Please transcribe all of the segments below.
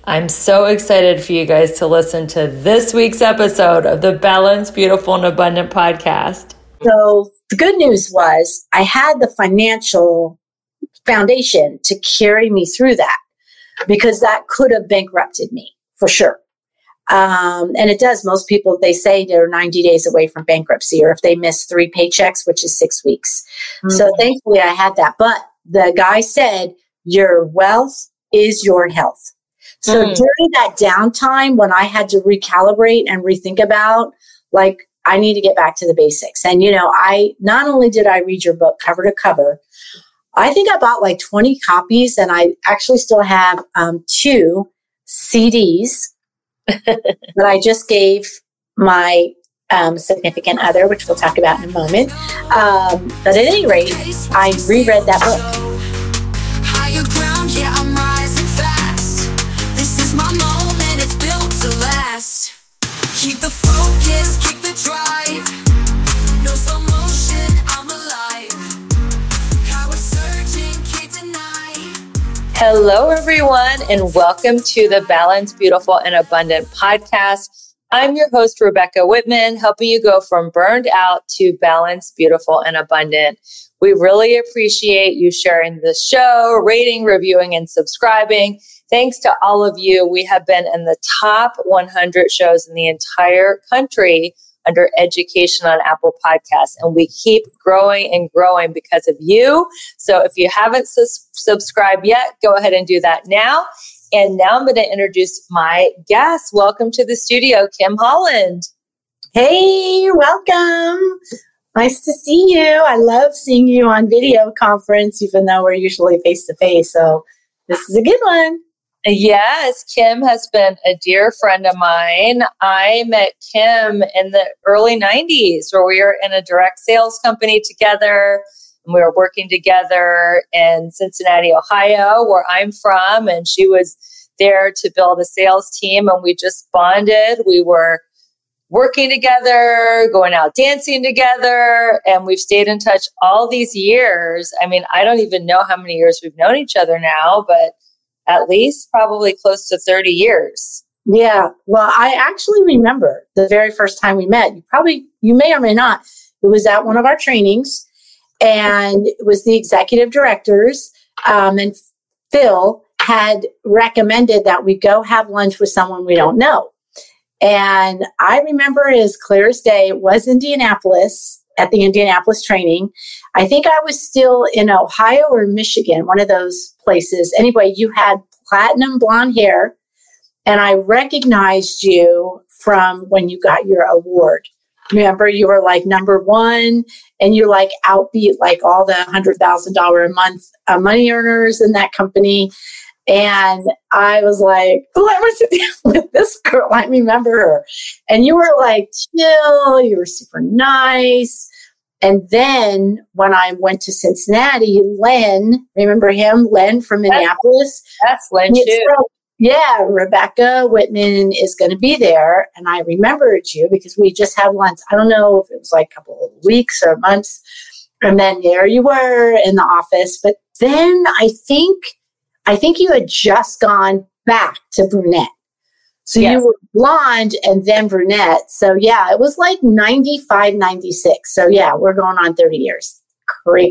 I'm so excited for you guys to listen to this week's episode of the Balanced, Beautiful, and Abundant podcast. So the good news was I had the financial foundation to carry me through that, because that could have bankrupted me for sure. And it does. Most people, they say they're 90 days away from bankruptcy, or if they miss 3 paychecks, which is 6 weeks. Mm-hmm. So thankfully I had that. But the guy said, your wealth is your health. So during that downtime when I had to recalibrate and rethink about, like, I need to get back to the basics. And, I not only did I read your book cover to cover, I think I bought like 20 copies, and I actually still have 2 CDs that I just gave my significant other, which we'll talk about in a moment. But at any rate, I reread that book. Higher ground, yeah, I'm rising fast. This is my moment, it's built to last. Keep the focus, keep the drive. No slow motion, I'm alive. Power surging, can't deny. Hello, everyone, and welcome to the Balanced, Beautiful, and Abundant podcast. I'm your host, Rebecca Whitman, helping you go from burned out to balanced, beautiful, and abundant. We really appreciate you sharing the show, rating, reviewing, and subscribing. Thanks to all of you. We have been in the top 100 shows in the entire country under education on Apple Podcasts, and we keep growing and growing because of you. So if you haven't subscribed yet, go ahead and do that now. And now I'm going to introduce my guest. Welcome to the studio, Kim Holland. Hey, welcome. Nice to see you. I love seeing you on video conference, even though we're usually face-to-face. So this is a good one. Yes, Kim has been a dear friend of mine. I met Kim in the early 90s, where we were in a direct sales company together. And we were working together in Cincinnati, Ohio, where I'm from. And she was there to build a sales team. And we just bonded. We were working together, going out dancing together. And we've stayed in touch all these years. I mean, I don't even know how many years we've known each other now, but at least probably close to 30 years. Yeah. Well, I actually remember the very first time we met. You may or may not. It was at one of our trainings. And it was the executive directors, and Phil had recommended that we go have lunch with someone we don't know. And I remember as clear as day, it was Indianapolis, at the Indianapolis training. I think I was still in Ohio or Michigan, one of those places. Anyway, you had platinum blonde hair, and I recognized you from when you got your award. Remember, you were like number 1, and you like outbeat like all the $100,000 a month money earners in that company. And I was like, oh, I was with this girl. I remember her. And you were like chill. You were super nice. And then when I went to Cincinnati, Len, remember him? Len from Minneapolis. That's Len too. Yeah, Rebecca Whitman is going to be there. And I remembered you because we just had lunch. I don't know if it was like a couple of weeks or months. And then there you were in the office. But then I think you had just gone back to brunette. So yes. You were blonde and then brunette. So yeah, it was like 95, 96. So yeah, we're going on 30 years. Cray.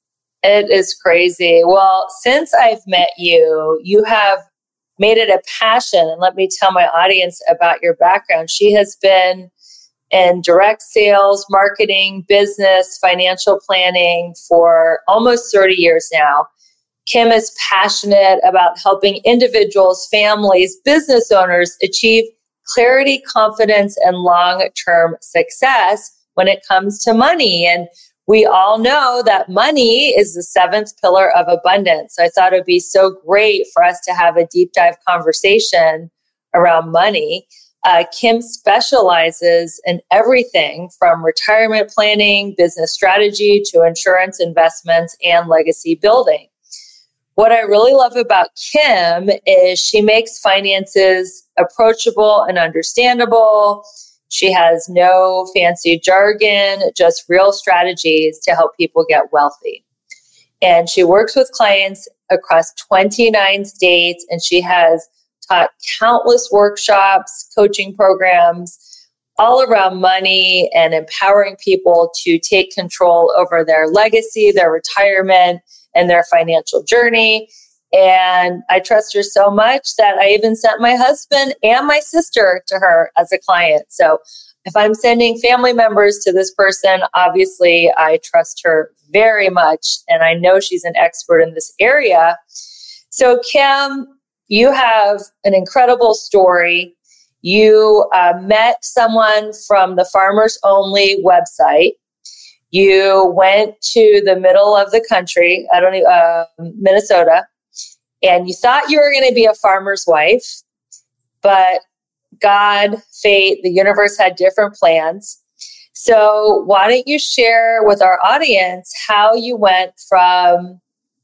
It is crazy. Well, since I've met you, you have made it a passion. And let me tell my audience about your background. She has been in direct sales, marketing, business, financial planning for almost 30 years now. Kim is passionate about helping individuals, families, business owners achieve clarity, confidence, and long-term success when it comes to money. And we all know that money is the 7th pillar of abundance. So I thought it would be so great for us to have a deep dive conversation around money. Kim specializes in everything from retirement planning, business strategy, to insurance, investments, and legacy building. What I really love about Kim is she makes finances approachable and understandable. She has no fancy jargon, just real strategies to help people get wealthy. And she works with clients across 29 states, and she has taught countless workshops, coaching programs, all around money and empowering people to take control over their legacy, their retirement, and their financial journey. And I trust her so much that I even sent my husband and my sister to her as a client. So if I'm sending family members to this person, obviously I trust her very much. And I know she's an expert in this area. So Kim, you have an incredible story. You met someone from the Farmers Only website. You went to the middle of the country, Minnesota, and you thought you were going to be a farmer's wife, but God, fate, the universe had different plans. So why don't you share with our audience how you went from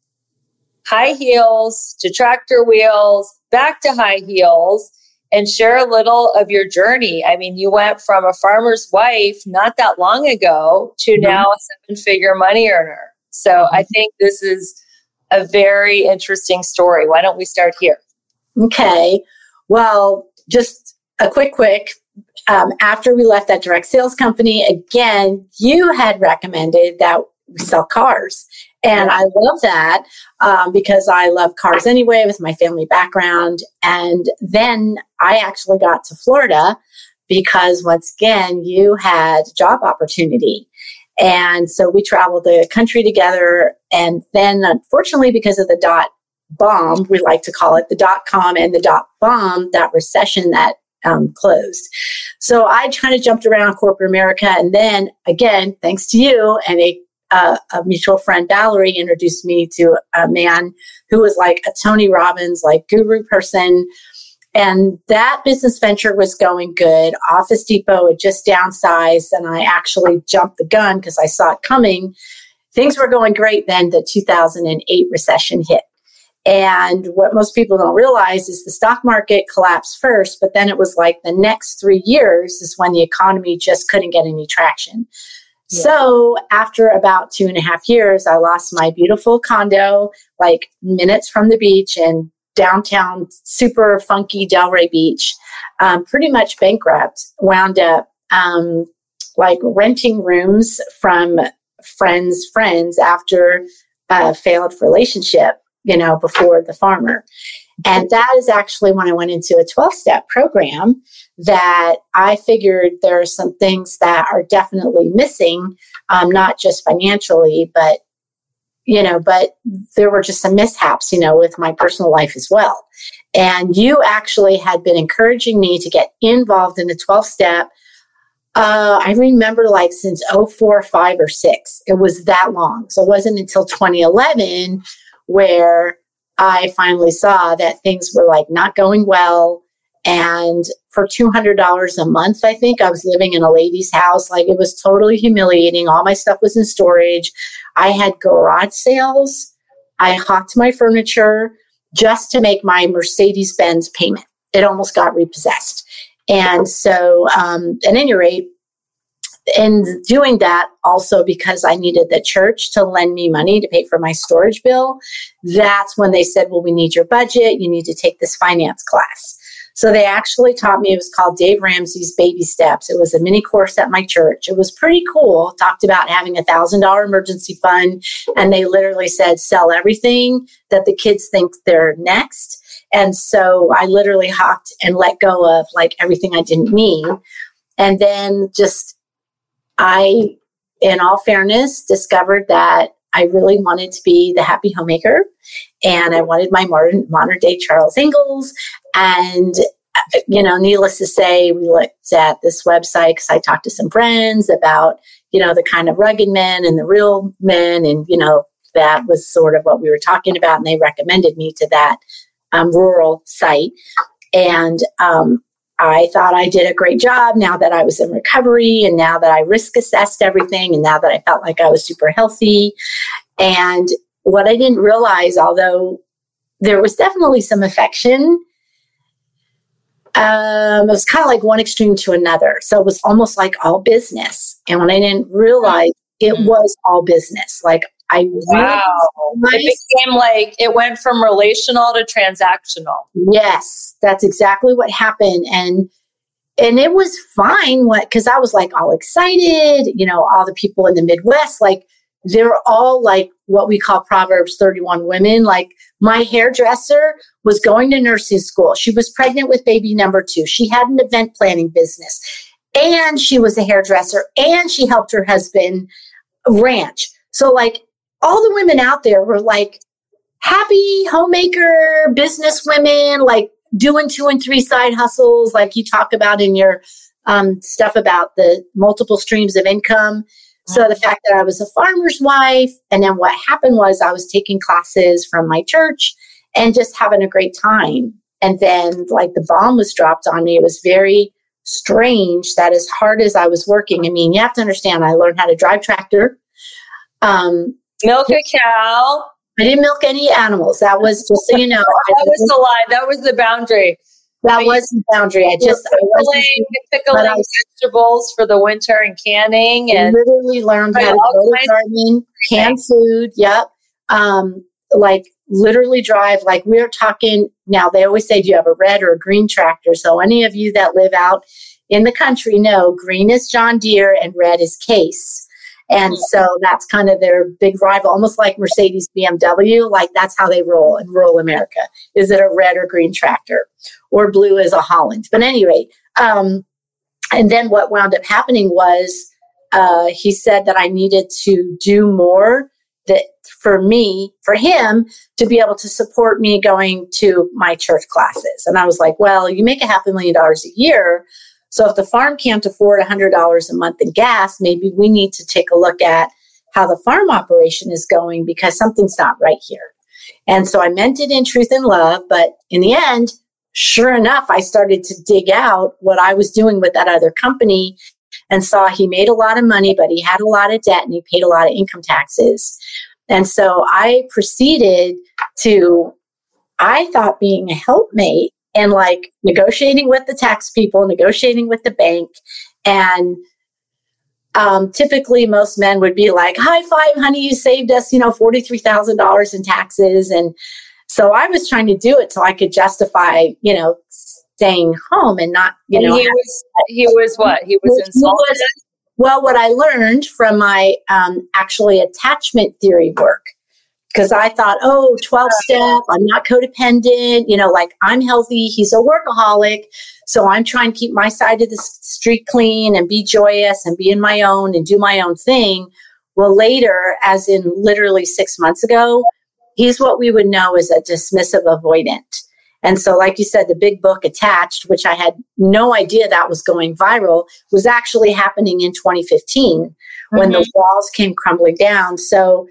high heels to tractor wheels, back to high heels, and share a little of your journey. I mean, you went from a farmer's wife not that long ago to now a 7-figure money earner. So I think this is a very interesting story. Why don't we start here? Okay. Well, just a quick. After we left that direct sales company, again, you had recommended that we sell cars. And I love that because I love cars anyway with my family background. And then I actually got to Florida because once again, you had job opportunity. And so we traveled the country together. And then unfortunately, because of the dot bomb, we like to call it the .com and the dot bomb, that recession that closed. So I kind of jumped around corporate America. And then again, thanks to you and a mutual friend, Valerie, introduced me to a man who was like a Tony Robbins, like guru person. And that business venture was going good. Office Depot had just downsized and I actually jumped the gun because I saw it coming. Things were going great. Then the 2008 recession hit. And what most people don't realize is the stock market collapsed first, but then it was like the next 3 years is when the economy just couldn't get any traction. Yeah. So after about 2.5 years, I lost my beautiful condo, like minutes from the beach in downtown, super funky Delray Beach, pretty much bankrupt, wound up like renting rooms from friends after a failed relationship, before the farmer. And that is actually when I went into a 12-step program that I figured there are some things that are definitely missing, not just financially, but there were just some mishaps, with my personal life as well. And you actually had been encouraging me to get involved in the 12-step. I remember like since 04, 05, or 06, it was that long. So it wasn't until 2011 where I finally saw that things were like not going well. And for $200 a month, I think I was living in a lady's house. Like it was totally humiliating. All my stuff was in storage. I had garage sales. I hawked my furniture just to make my Mercedes-Benz payment. It almost got repossessed. And so at any rate, and doing that also because I needed the church to lend me money to pay for my storage bill, that's when they said, well, we need your budget. You need to take this finance class. So they actually taught me, it was called Dave Ramsey's Baby Steps. It was a mini course at my church. It was pretty cool. Talked about having $1,000 emergency fund. And they literally said, sell everything that the kids think they're next. And so I literally hawked and let go of like everything I didn't need. And then I, in all fairness, discovered that I really wanted to be the happy homemaker and I wanted my modern day Charles Ingalls. And, needless to say, we looked at this website because I talked to some friends about, the kind of rugged men and the real men. And, that was sort of what we were talking about. And they recommended me to that rural site. And, I thought I did a great job now that I was in recovery and now that I risk assessed everything and now that I felt like I was super healthy. And what I didn't realize, although there was definitely some affection, it was kind of like one extreme to another. So it was almost like all business. And when I didn't realize it was all business, like I It became like, it went from relational to transactional. Yes, that's exactly what happened. And it was fine because I was like all excited, all the people in the Midwest, like they're all like what we call Proverbs 31 women. Like my hairdresser was going to nursing school. She was pregnant with baby number 2. She had an event planning business and she was a hairdresser and she helped her husband ranch. So like all the women out there were like happy homemaker business women, like doing 2 and 3 side hustles, like you talk about in your stuff about the multiple streams of income. So the fact that I was a farmer's wife, and then what happened was I was taking classes from my church and just having a great time. And then like the bomb was dropped on me. It was very strange that as hard as I was working, I mean, you have to understand, I learned how to drive tractor. Milk a cow. I didn't milk any animals. That was, just so you know. That was the line. That was the boundary. That was the boundary. I pickling vegetables for the winter and canning. And literally learned how to go to gardening, can food. Yep. Like literally drive. Like we're talking now, they always say, do you have a red or a green tractor? So any of you that live out in the country know green is John Deere and red is Case. And so that's kind of their big rival, almost like Mercedes, BMW. Like that's how they roll in rural America. Is it a red or green tractor? Or blue is a Holland. But anyway, and then what wound up happening was he said that I needed to do more that for him to be able to support me going to my church classes. And I was like, well, you make $500,000 a year. So if the farm can't afford $100 a month in gas, maybe we need to take a look at how the farm operation is going because something's not right here. And so I meant it in truth and love. But in the end, sure enough, I started to dig out what I was doing with that other company and saw he made a lot of money, but he had a lot of debt and he paid a lot of income taxes. And so I proceeded to, I thought being a helpmate and like negotiating with the tax people, negotiating with the bank. And typically most men would be like, high five, honey, you saved us, $43,000 in taxes. And so I was trying to do it so I could justify, staying home and not, He was what? He was insulted? Well, what I learned from my actually attachment theory work, because I thought, 12-step, I'm not codependent, like I'm healthy, he's a workaholic. So I'm trying to keep my side of the street clean and be joyous and be in my own and do my own thing. Well, later, as in literally 6 months ago, he's what we would know as a dismissive avoidant. And so, like you said, the big book Attached, which I had no idea that was going viral, was actually happening in 2015 when the walls came crumbling down. So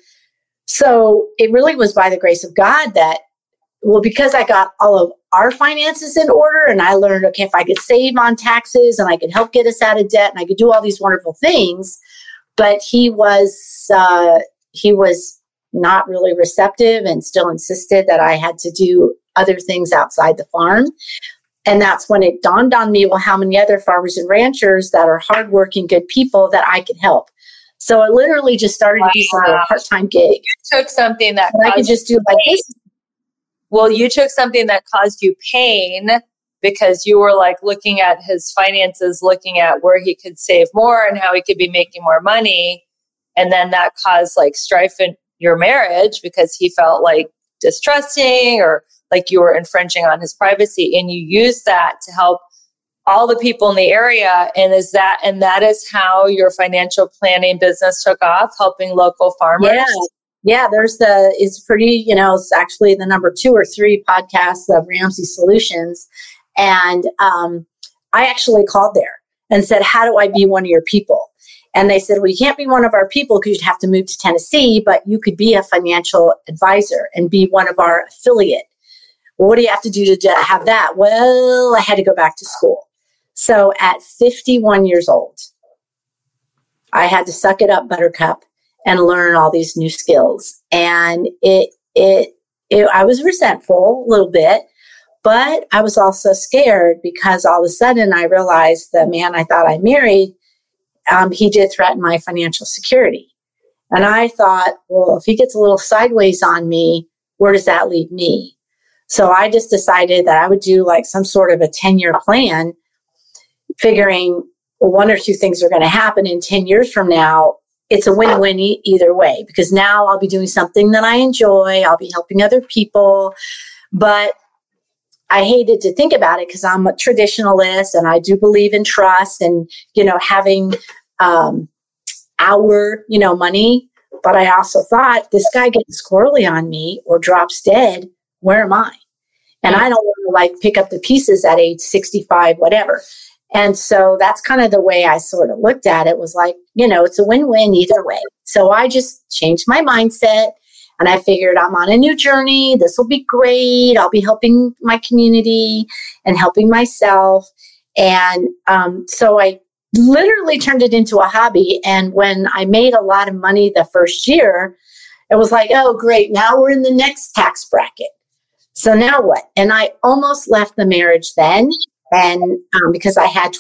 it really was by the grace of God that, because I got all of our finances in order and I learned, okay, if I could save on taxes and I could help get us out of debt and I could do all these wonderful things, but he was not really receptive and still insisted that I had to do other things outside the farm. And that's when it dawned on me, well, how many other farmers and ranchers that are hardworking, good people that I could help. So it literally just started to be some part-time gig. You took something that I could just do like this. Well, you took something that caused you pain because you were like looking at his finances, looking at where he could save more and how he could be making more money. And then that caused like strife in your marriage because he felt like distrusting or like you were infringing on his privacy. And you used that to help all the people in the area. And that is how your financial planning business took off, helping local farmers. Yeah. It's pretty, it's actually the number 2 or 3 podcasts of Ramsey Solutions. And I actually called there and said, how do I be one of your people? And they said, well, you can't be one of our people because you'd have to move to Tennessee, but you could be a financial advisor and be one of our affiliate. Well, what do you have to do to have that? Well, I had to go back to school. So at 51 years old, I had to suck it up, Buttercup, and learn all these new skills. And I was resentful a little bit, but I was also scared because all of a sudden I realized the man I thought I married, he did threaten my financial security. And I thought, well, if he gets a little sideways on me, where does that leave me? So I just decided that I would do like some sort of a 10-year plan, figuring one or two things are going to happen in 10 years from now. It's a win-win either way, because now I'll be doing something that I enjoy. I'll be helping other people. But I hated to think about it because I'm a traditionalist and I do believe in trust and, having our, money. But I also thought, this guy gets squirrely on me or drops dead, where am I? And I don't want to pick up the pieces at age 65, whatever. And so that's kind of the way I sort of looked at it, was like, it's a win-win either way. So I just changed my mindset and I figured, I'm on a new journey. This will be great. I'll be helping my community and helping myself. And so I literally turned it into a hobby. And when I made a lot of money the first year, it was like, oh, great. Now we're in the next tax bracket. So now what? And I almost left the marriage then. And because I had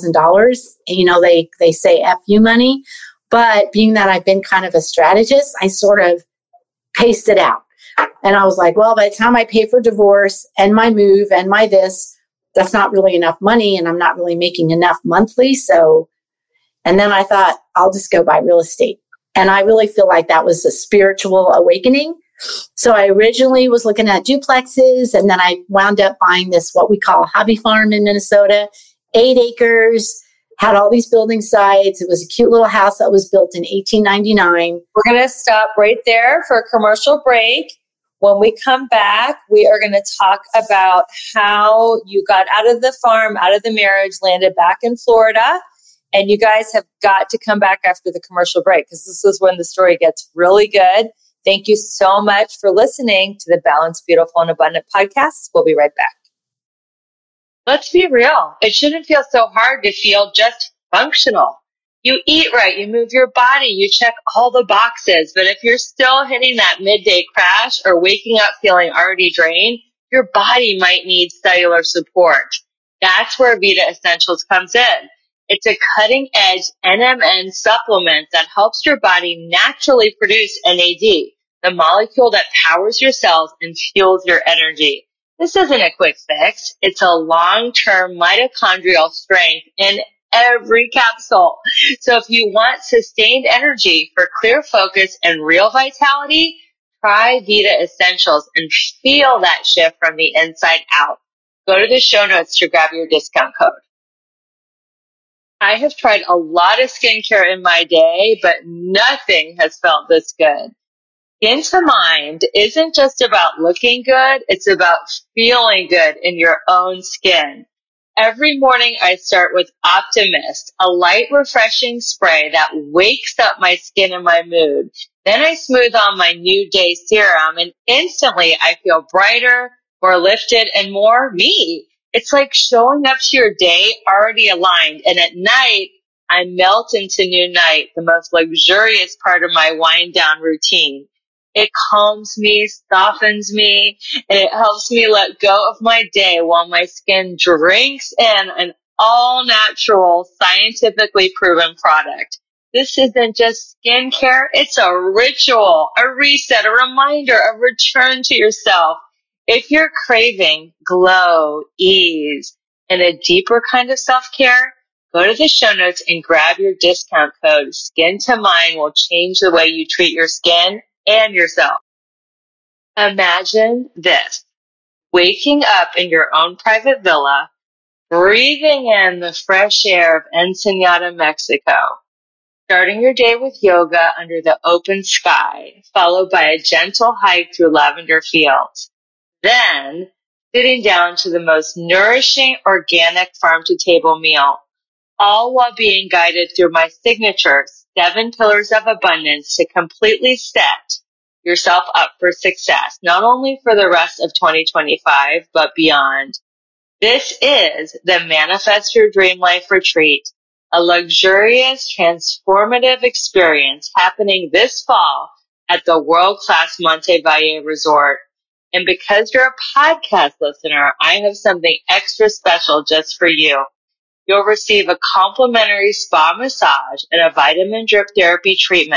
$20,000, they say F you money. But being that I've been kind of a strategist, I sort of paced it out. And I was like, well, by the time I pay for divorce and my move and my this, that's not really enough money. And I'm not really making enough monthly. So, and then I thought, I'll just go buy real estate. And I really feel like that was a spiritual awakening. So I originally was looking at duplexes, and then I wound up buying this, what we call a hobby farm in Minnesota, 8 acres, had all these building sites. It was a cute little house that was built in 1899. We're going to stop right there for a commercial break. When we come back, we are going to talk about how you got out of the farm, out of the marriage, landed back in Florida. And you guys have got to come back after the commercial break, because this is when the story gets really good. Thank you so much for listening to the Balanced, Beautiful, and Abundant podcast. We'll be right back. Let's be real. It shouldn't feel so hard to feel just functional. You eat right, you move your body, you check all the boxes. But if you're still hitting that midday crash or waking up feeling already drained, your body might need cellular support. That's where Vita Essentials comes in. It's a cutting-edge NMN supplement that helps your body naturally produce NAD, the molecule that powers your cells and fuels your energy. This isn't a quick fix. It's a long-term mitochondrial strength in every capsule. So if you want sustained energy for clear focus and real vitality, try Vita Essentials and feel that shift from the inside out. Go to the show notes to grab your discount code. I have tried a lot of skincare in my day, but nothing has felt this good. Skin to Mind isn't just about looking good, it's about feeling good in your own skin. Every morning I start with Optimist, a light, refreshing spray that wakes up my skin and my mood. Then I smooth on my New Day Serum, and instantly I feel brighter, more lifted, and more me. It's like showing up to your day already aligned, and at night, I melt into new night, the most luxurious part of my wind-down routine. It calms me, softens me, and it helps me let go of my day while my skin drinks in an all-natural, scientifically proven product. This isn't just skincare, it's a ritual, a reset, a reminder, a return to yourself. If you're craving glow, ease, and a deeper kind of self-care, go to the show notes and grab your discount code. Skin to Mind will change the way you treat your skin and yourself. Imagine this: waking up in your own private villa, breathing in the fresh air of Ensenada, Mexico, starting your day with yoga under the open sky, followed by a gentle hike through lavender fields. Then, sitting down to the most nourishing, organic farm-to-table meal, all while being guided through my signature 7 pillars of abundance to completely set yourself up for success, not only for the rest of 2025, but beyond. This is the Manifest Your Dream Life Retreat, a luxurious, transformative experience happening this fall at the world-class Monte Valle Resort. And because you're a podcast listener, I have something extra special just for you. You'll receive a complimentary spa massage and a vitamin drip therapy treatment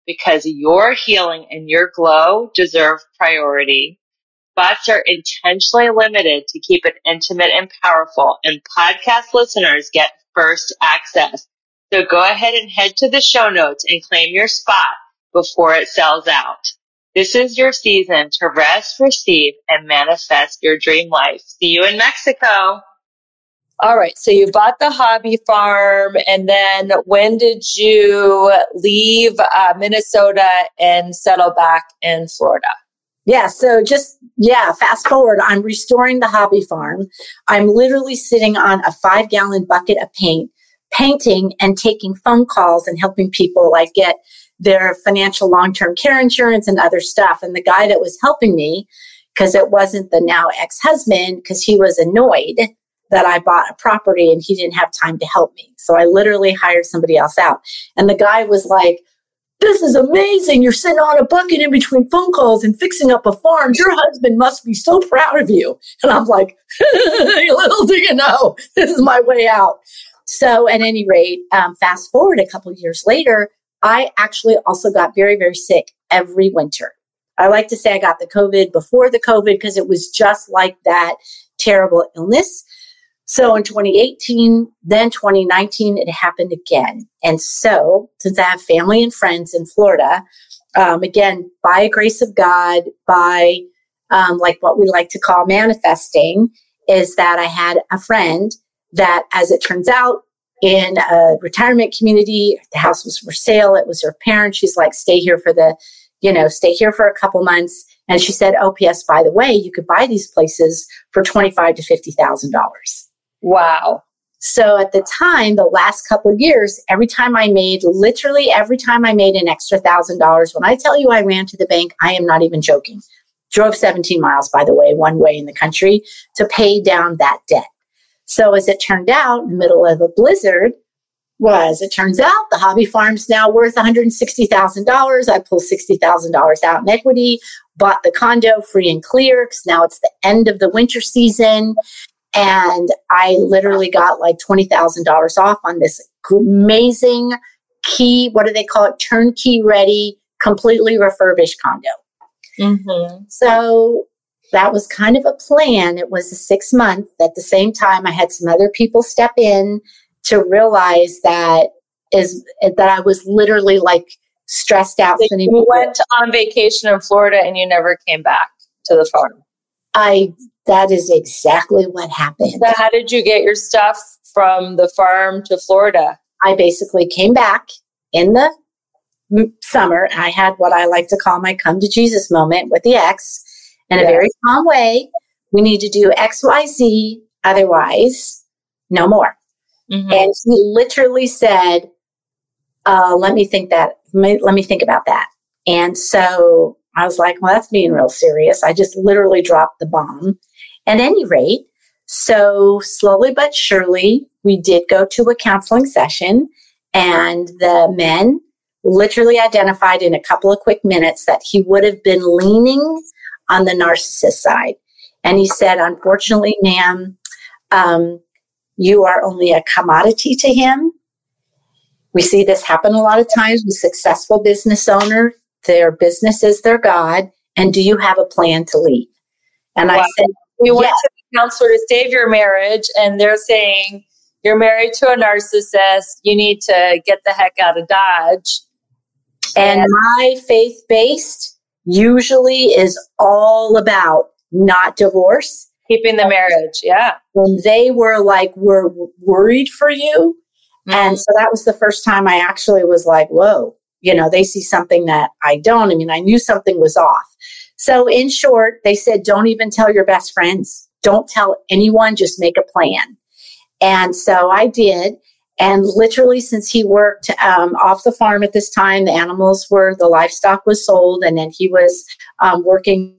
because your healing and your glow deserve priority. Spots are intentionally limited to keep it intimate and powerful, and podcast listeners get first access. So go ahead and head to the show notes and claim your spot before it sells out. This is your season to rest, receive, and manifest your dream life. See you in Mexico. All right. So you bought the hobby farm, and then when did you leave Minnesota and settle back in Florida? Yeah. So fast forward. I'm restoring the hobby farm. I'm literally sitting on a 5-gallon bucket of painting and taking phone calls and helping people like get their financial long-term care insurance and other stuff. And the guy that was helping me, because it wasn't the now ex-husband, because he was annoyed that I bought a property and he didn't have time to help me. So I literally hired somebody else out. And the guy was like, "This is amazing. You're sitting on a bucket in between phone calls and fixing up a farm. Your husband must be so proud of you." And I'm like, little do you know, this is my way out. So at any rate, fast forward a couple of years later, I actually also got very, very sick every winter. I like to say I got the COVID before the COVID because it was just like that terrible illness. So in 2018, then 2019, it happened again. And so since I have family and friends in Florida, again, by grace of God, by like what we like to call manifesting, is that I had a friend that, as it turns out, in a retirement community, the house was for sale. It was her parents. She's like, stay here for a couple months. And she said, "Oh, P.S., by the way, you could buy these places for $25,000 to $50,000. Wow. So at the time, the last couple of years, every time I made an extra $1,000, when I tell you I ran to the bank, I am not even joking. Drove 17 miles, by the way, one way in the country to pay down that debt. So as it turned out, in the middle of a blizzard, the hobby farm's now worth $160,000. I pulled $60,000 out in equity, bought the condo free and clear because now it's the end of the winter season. And I literally got like $20,000 off on this amazing turnkey ready, completely refurbished condo. Mm-hmm. So that was kind of a plan. It was a 6-month. At the same time, I had some other people step in to realize that I was literally like stressed out. So you went on vacation in Florida and you never came back to the farm. That is exactly what happened. So how did you get your stuff from the farm to Florida? I basically came back in the summer. I had what I like to call my come to Jesus moment with the ex in a very calm way. We need to do X, Y, Z. Otherwise, no more. Mm-hmm. And he literally said, let me think about that. And so I was like, well, that's being real serious. I just literally dropped the bomb. At any rate, so slowly but surely, we did go to a counseling session, and the men literally identified in a couple of quick minutes that he would have been leaning on the narcissist side. And he said, "Unfortunately, ma'am, you are only a commodity to him." We see this happen a lot of times with successful business owners. Their business is their God. And do you have a plan to leave? And I said, you went to the counselor to save your marriage, and they're saying, you're married to a narcissist. You need to get the heck out of Dodge. And my faith-based usually is all about not divorce. Keeping the marriage, yeah. When they were like, we're worried for you. Mm-hmm. And so that was the first time I actually was like, whoa, they see something that I don't. I mean, I knew something was off. So in short, they said, don't even tell your best friends. Don't tell anyone, just make a plan. And so I did. And literally, since he worked off the farm at this time, the livestock was sold, and then he was working.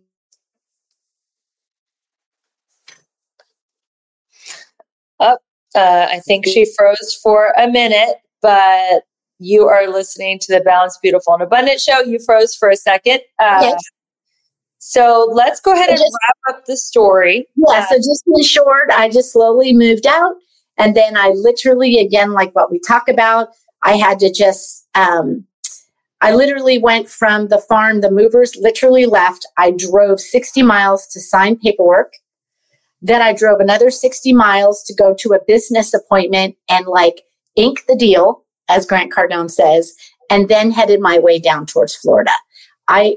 I think she froze for a minute, but you are listening to the Balanced, Beautiful, and Abundant show. You froze for a second. Yes. So let's go ahead and wrap up the story. Yeah, so just in short, I just slowly moved out. And then I literally, again, like what we talk about, I had to just, I literally went from the farm, the movers literally left. I drove 60 miles to sign paperwork. Then I drove another 60 miles to go to a business appointment and like ink the deal, as Grant Cardone says, and then headed my way down towards Florida. I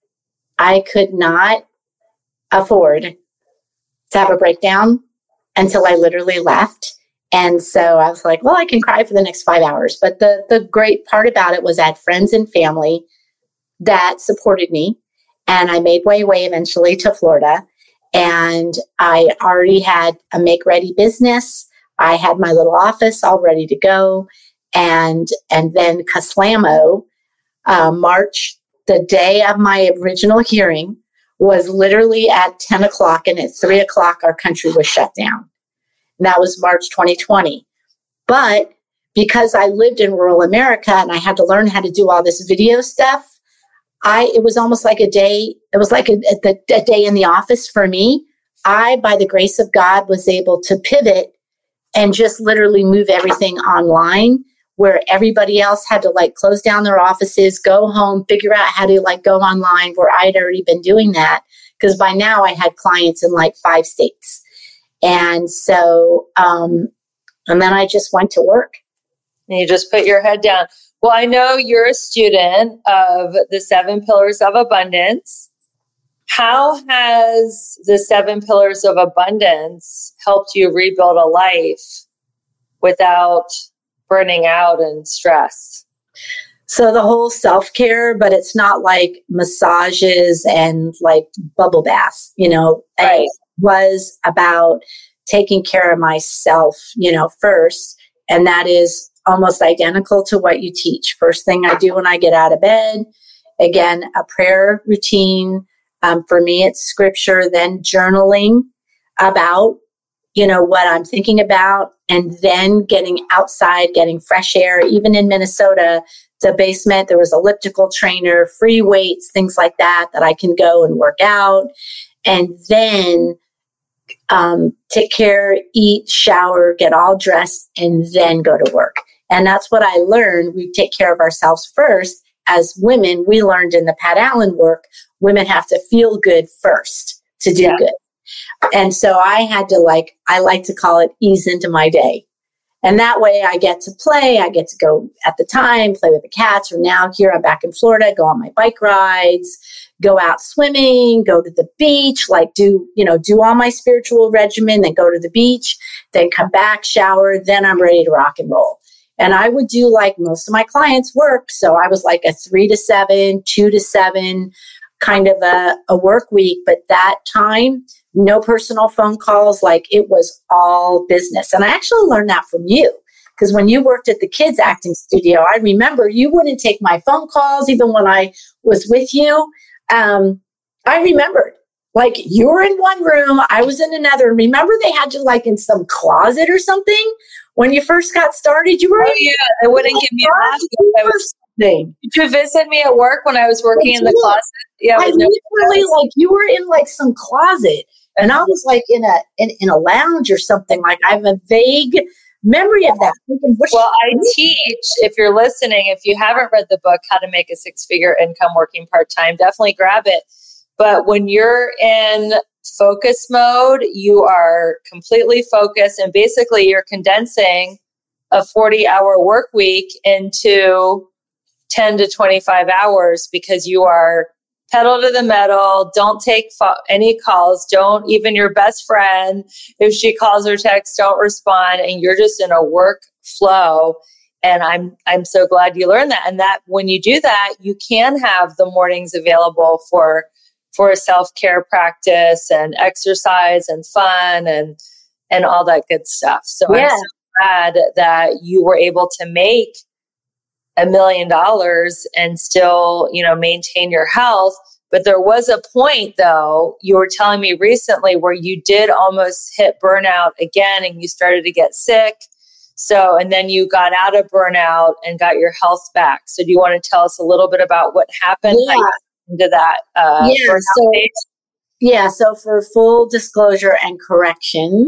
could not afford to have a breakdown until I literally left. And so I was like, well, I can cry for the next 5 hours. But the great part about it was I had friends and family that supported me. And I made my way eventually to Florida. And I already had a make-ready business. I had my little office all ready to go. And then Kaslamo, March, the day of my original hearing, was literally at 10 o'clock. And at 3 o'clock, our country was shut down. And that was March 2020. But because I lived in rural America and I had to learn how to do all this video stuff, it was almost like a day. It was like a day in the office for me. I, by the grace of God, was able to pivot and just literally move everything online, where everybody else had to like close down their offices, go home, figure out how to like go online, where I'd already been doing that. Because by now I had clients in like 5 states. And so, and then I just went to work. And you just put your head down. Well, I know you're a student of the 7 Pillars of Abundance. How has the 7 Pillars of Abundance helped you rebuild a life without burning out and stress? So the whole self-care, but it's not like massages and like bubble baths, Right. It was about taking care of myself, first. And that is almost identical to what you teach. First thing I do when I get out of bed, again, a prayer routine. For me, it's scripture, then journaling about, what I'm thinking about, and then getting outside, getting fresh air. Even in Minnesota, the basement, there was elliptical trainer, free weights, things like that I can go and work out. And then take care, eat, shower, get all dressed, and then go to work. And that's what I learned. We take care of ourselves first. As women, we learned in the Pat Allen work, women have to feel good first to do good. And so I had to I like to call it ease into my day. And that way I get to play. I get to go at the time, play with the cats. Or now here I'm back in Florida, go on my bike rides, go out swimming, go to the beach, do all my spiritual regimen, then go to the beach, then come back, shower, then I'm ready to rock and roll. And I would do like most of my clients work. So I was like a 3 to 7, 2 to 7 kind of a work week. But that time, no personal phone calls, it was all business. And I actually learned that from you. Because when you worked at the kids acting studio, I remember you wouldn't take my phone calls even when I was with you. I remembered, you were in one room, I was in another. And remember they had you in some closet or something when you first got started? You were they wouldn't give me a house. Did you visit me at work when I was working in the closet? Yeah, I literally you were in some closet, and I was in a lounge or something. I have a vague memory of that. Well, I teach, if you're listening, if you haven't read the book, How to Make a 6-Figure Income Working Part-Time, definitely grab it. But when you're in focus mode, you are completely focused, and basically you're condensing a 40-hour work week into 10 to 25 hours because you are pedal to the metal. Don't take any calls. Don't, even your best friend, if she calls or texts, don't respond. And you're just in a work flow. And I'm so glad you learned that. And that when you do that, you can have the mornings available for a self-care practice and exercise and fun and all that good stuff. So I'm so glad that you were able to make $1 million and still, maintain your health. But there was a point, though, you were telling me recently where you did almost hit burnout again and you started to get sick. So, and then you got out of burnout and got your health back. So do you want to tell us a little bit about what happened? Yeah. How you got into that burnout phase? So for full disclosure and correction,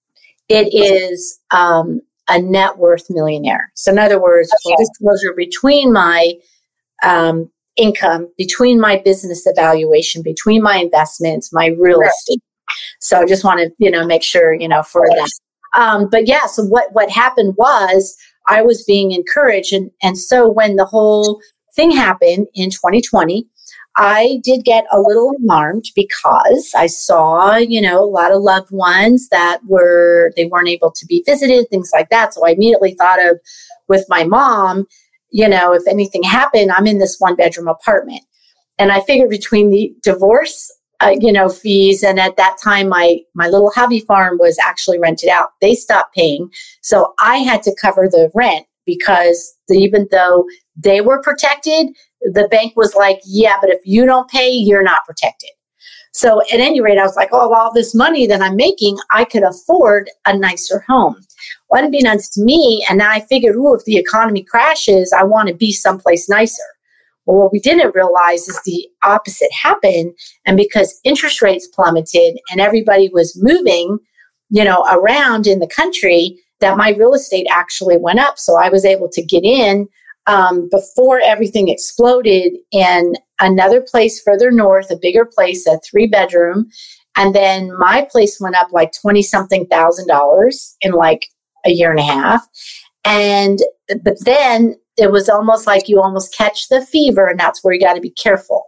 it is a net worth millionaire. So in other words, full disclosure, between my income between my business evaluation, between my investments, my real estate. So I just want to, make sure, for that. But yeah, so what happened was I was being encouraged. And so when the whole thing happened in 2020, I did get a little alarmed because I saw, a lot of loved ones that they weren't able to be visited, things like that. So I immediately thought of with my mom, if anything happened, I'm in this 1-bedroom apartment. And I figured between the divorce, fees. And at that time, my little hobby farm was actually rented out. They stopped paying. So I had to cover the rent because even though they were protected, the bank was like, yeah, but if you don't pay, you're not protected. So at any rate, I was like, oh, all this money that I'm making, I could afford a nicer home. Well, unbeknownst to me, and I figured, if the economy crashes, I want to be someplace nicer. Well, what we didn't realize is the opposite happened. And because interest rates plummeted and everybody was moving, around in the country, that my real estate actually went up. So I was able to get in before everything exploded in another place further north, a bigger place, a 3-bedroom. And then my place went up like $20-something thousand in like a year and a half. But then it was almost like you almost catch the fever, and that's where you got to be careful.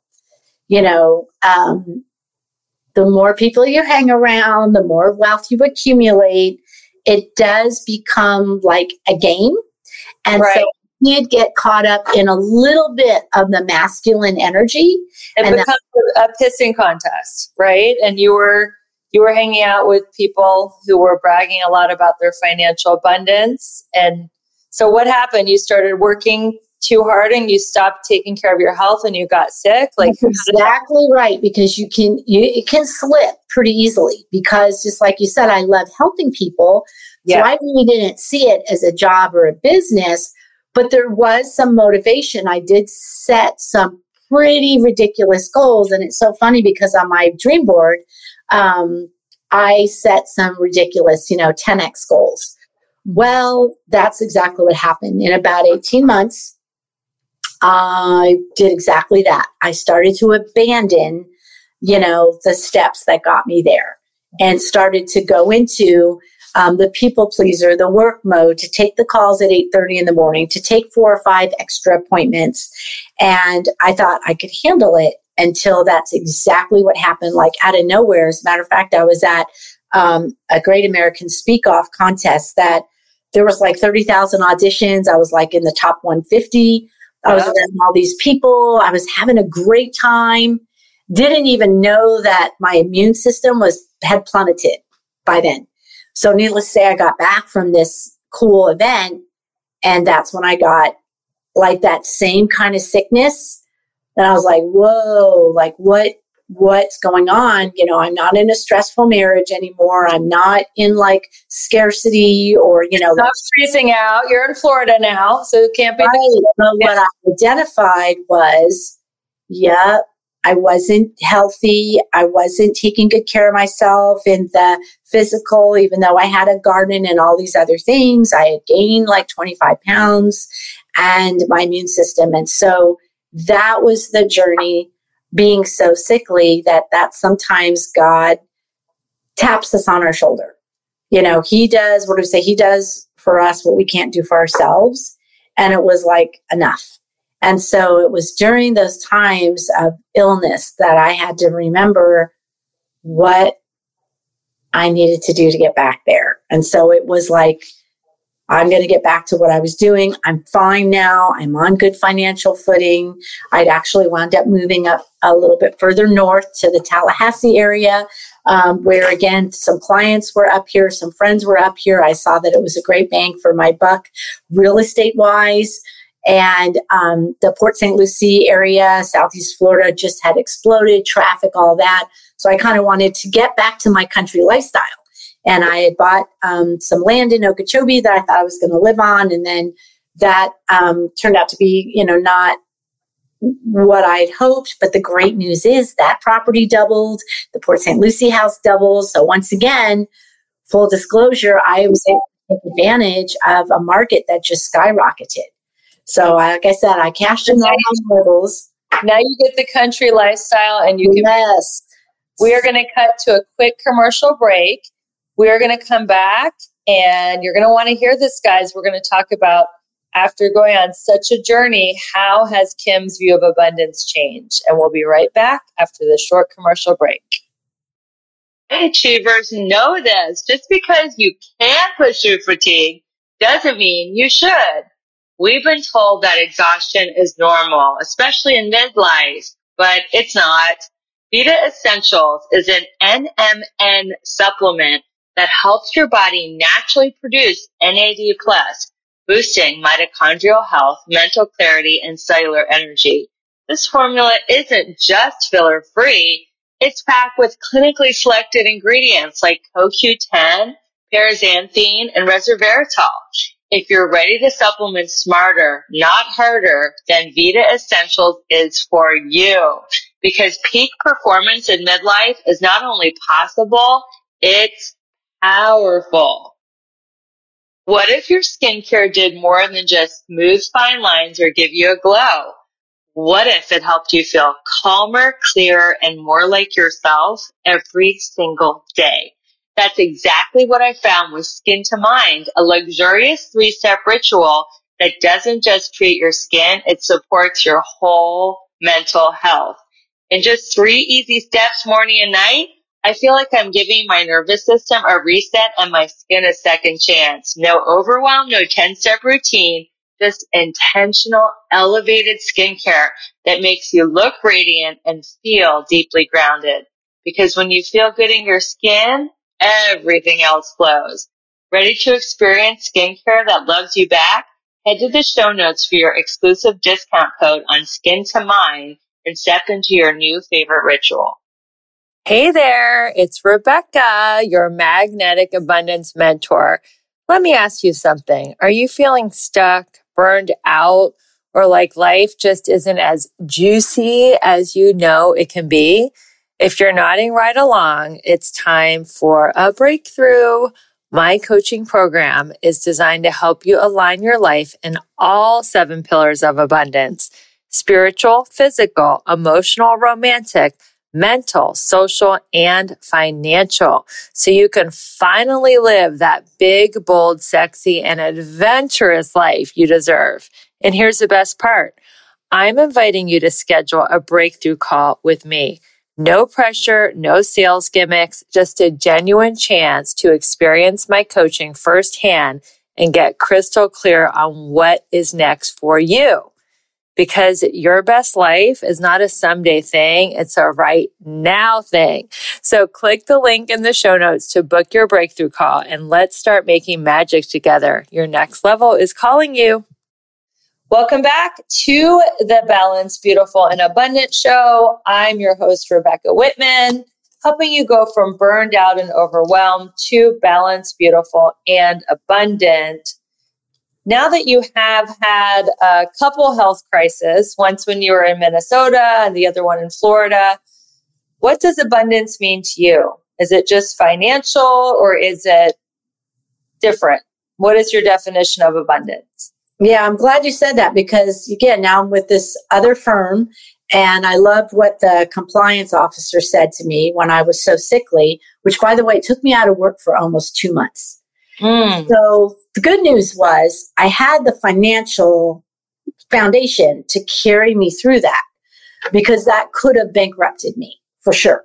The more people you hang around, the more wealth you accumulate, it does become like a game. And so you'd get caught up in a little bit of the masculine energy. It becomes a pissing contest, right? And you were hanging out with people who were bragging a lot about their financial abundance. And so what happened? You started working too hard and you stopped taking care of your health and you got sick? Like, that's exactly right, because it can slip pretty easily, because just like you said, I love helping people. So I really didn't see it as a job or a business, but there was some motivation. I did set some pretty ridiculous goals. And it's so funny because on my dream board, I set some ridiculous, 10x goals. Well, that's exactly what happened. In about 18 months, I did exactly that. I started to abandon, the steps that got me there, and started to go into the people pleaser, the work mode, to take the calls at 8:30 in the morning, to take 4 or 5 extra appointments. And I thought I could handle it until that's exactly what happened, like out of nowhere. As a matter of fact, I was at a Great American Speak Off contest that there was like 30,000 auditions. I was like in the top 150. I was around all these people. I was having a great time. Didn't even know that my immune system had plummeted by then. So needless to say, I got back from this cool event, and that's when I got like that same kind of sickness. And I was like, whoa, like what's going on? I'm not in a stressful marriage anymore. I'm not in like scarcity or, Stop freezing out. You're in Florida now, so it can't be. Right. What I identified was, I wasn't healthy. I wasn't taking good care of myself in the physical, even though I had a garden and all these other things. I had gained like 25 pounds and my immune system. And so that was the journey, being so sickly that sometimes God taps us on our shoulder. He does, he does for us what we can't do for ourselves. And it was like enough. And so it was during those times of illness that I had to remember what I needed to do to get back there. And so it was like, I'm going to get back to what I was doing. I'm fine now. I'm on good financial footing. I'd actually wound up moving up a little bit further north to the Tallahassee area, where again, some clients were up here, some friends were up here. I saw that it was a great bang for my buck real estate wise. And the Port St. Lucie area, Southeast Florida, just had exploded, traffic, all that. So I kind of wanted to get back to my country lifestyle. And I had bought some land in Okeechobee that I thought I was going to live on. And then that turned out to be, not what I'd hoped. But the great news is that property doubled. The Port St. Lucie house doubled. So once again, full disclosure, I was able to take advantage of a market that just skyrocketed. So like I said, I cashed in all my marbles. Now you get the country lifestyle and you can. Yes. We are going to cut to a quick commercial break. We are going to come back and you're going to want to hear this, guys. We're going to talk about, after going on such a journey, how has Kim's view of abundance changed? And we'll be right back after this short commercial break. Hey, Achievers, know this. Just because you can push through fatigue doesn't mean you should. We've been told that exhaustion is normal, especially in midlife, but it's not. Vita Essentials is an NMN supplement that helps your body naturally produce NAD+, boosting mitochondrial health, mental clarity, and cellular energy. This formula isn't just filler-free. It's packed with clinically selected ingredients like CoQ10, paraxanthine, and resveratrol. If you're ready to supplement smarter, not harder, then Vita Essentials is for you. Because peak performance in midlife is not only possible, it's powerful. What if your skincare did more than just smooth fine lines or give you a glow? What if it helped you feel calmer, clearer, and more like yourself every single day? That's exactly what I found with Skin to Mind, a luxurious 3-step ritual that doesn't just treat your skin, it supports your whole mental health. In just 3 easy steps, morning and night, I feel like I'm giving my nervous system a reset and my skin a second chance. No overwhelm, no 10-step routine, just intentional, elevated skincare that makes you look radiant and feel deeply grounded. Because when you feel good in your skin, everything else flows. Ready to experience skincare that loves you back? Head to the show notes for your exclusive discount code on Skin to Mind and step into your new favorite ritual. Hey there, it's Rebecca, your magnetic abundance mentor. Let me ask you something. Are you feeling stuck, burned out, or like life just isn't as juicy as you know it can be? If you're nodding right along, it's time for a breakthrough. My coaching program is designed to help you align your life in all 7 pillars of abundance: spiritual, physical, emotional, romantic, mental, social, and financial. So you can finally live that big, bold, sexy, and adventurous life you deserve. And here's the best part. I'm inviting you to schedule a breakthrough call with me. No pressure, no sales gimmicks, just a genuine chance to experience my coaching firsthand and get crystal clear on what is next for you. Because your best life is not a someday thing, it's a right now thing. So click the link in the show notes to book your breakthrough call and let's start making magic together. Your next level is calling you. Welcome back to the Balanced, Beautiful, and Abundant Show. I'm your host, Rebecca Whitman, helping you go from burned out and overwhelmed to balanced, beautiful, and abundant. Now that you have had a couple health crises, once when you were in Minnesota and the other one in Florida, what does abundance mean to you? Is it just financial or is it different? What is your definition of abundance? Yeah, I'm glad you said that because, again, now I'm with this other firm and I loved what the compliance officer said to me when I was so sickly, which, by the way, it took me out of work for almost 2 months. So the good news was I had the financial foundation to carry me through that because that could have bankrupted me for sure.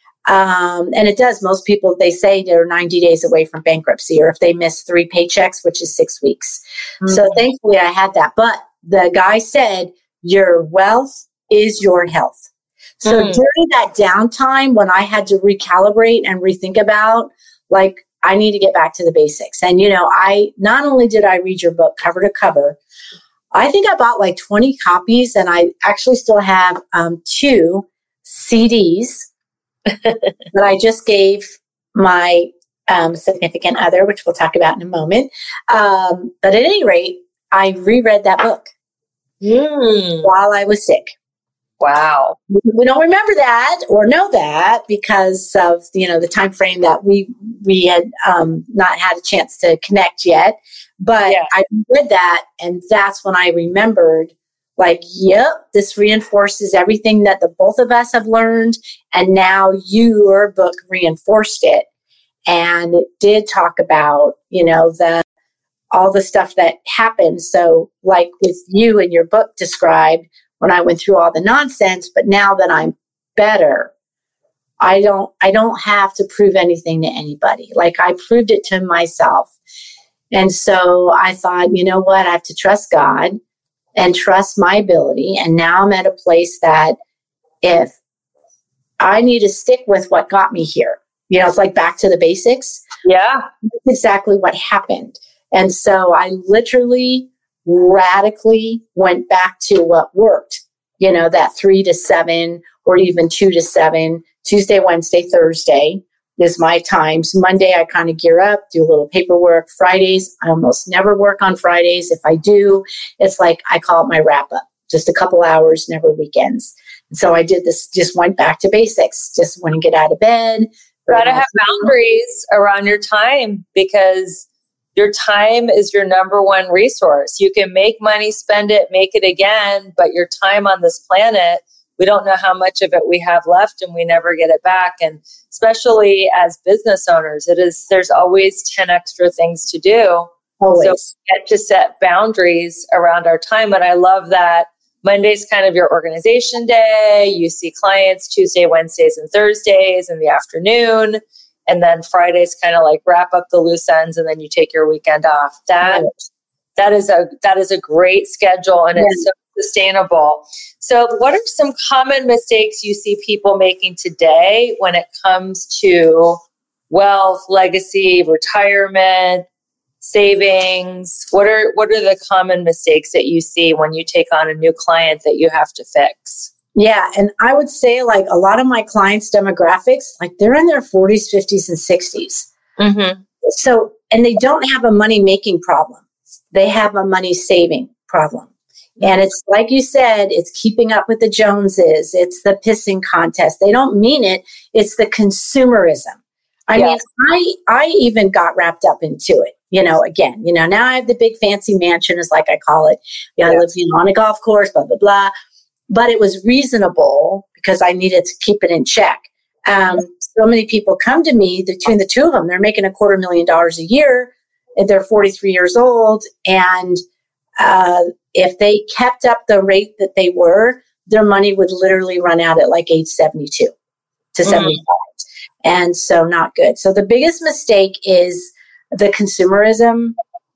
And it does. Most people, they say they're 90 days away from bankruptcy, or if they miss 3 paychecks, which is 6 weeks. So thankfully I had that. But the guy said, your wealth is your health. So during that downtime when I had to recalibrate and rethink about, like, I need to get back to the basics. And, you know, I not only did I read your book cover to cover, I think I bought like 20 copies and I actually still have 2 CDs that I just gave my significant other, which we'll talk about in a moment. But at any rate, I reread that book while I was sick. Wow. We don't remember that or know that because of, the time frame that we had not had a chance to connect yet. But yeah. I read that, and that's when I remembered, like, yep, this reinforces everything that the both of us have learned. And now your book reinforced it. And it did talk about, all the stuff that happened. So like with you and your book described when I went through all the nonsense, but now that I'm better, I don't have to prove anything to anybody. Like, I proved it to myself. And so I thought, you know what? I have to trust God and trust my ability. And now I'm at a place that if I need to stick with what got me here, it's like back to the basics. Yeah. That's exactly what happened. And so I literally radically went back to what worked, that 3 to 7 or even 2 to 7, Tuesday, Wednesday, Thursday is my times. Monday, I kind of gear up, do a little paperwork. Fridays, I almost never work on Fridays. If I do, it's like I call it my wrap up, just a couple hours, never weekends. And so I did this, just went back to basics, just want to get out of bed. Got to have boundaries around your time, because your time is your number one resource. You can make money, spend it, make it again, but your time on this planet, we don't know how much of it we have left, and we never get it back. And especially as business owners, there's always 10 extra things to do. Always. So we get to set boundaries around our time. And I love that Monday's kind of your organization day. You see clients Tuesday, Wednesdays, and Thursdays in the afternoon. And then Fridays kind of like wrap up the loose ends, and then you take your weekend off. That is a great schedule, and it's so sustainable. So what are some common mistakes you see people making today when it comes to wealth, legacy, retirement, savings? What are the common mistakes that you see when you take on a new client that you have to fix? Yeah. And I would say, like, a lot of my clients' demographics, like, they're in their 40s, 50s, and 60s. Mm-hmm. So, and they don't have a money making problem. They have a money saving problem. Mm-hmm. And it's like you said, it's keeping up with the Joneses. It's the pissing contest. They don't mean it. It's the consumerism. I mean, I even got wrapped up into it. Again, now I have the big fancy mansion, is like I call it. I live on a golf course, blah, blah, blah. But it was reasonable because I needed to keep it in check. So many people come to me, between the two of them, they're making $250,000 a year. And they're 43 years old. And if they kept up the rate that they were, their money would literally run out at like age 72 to 75. And so not good. So the biggest mistake is the consumerism,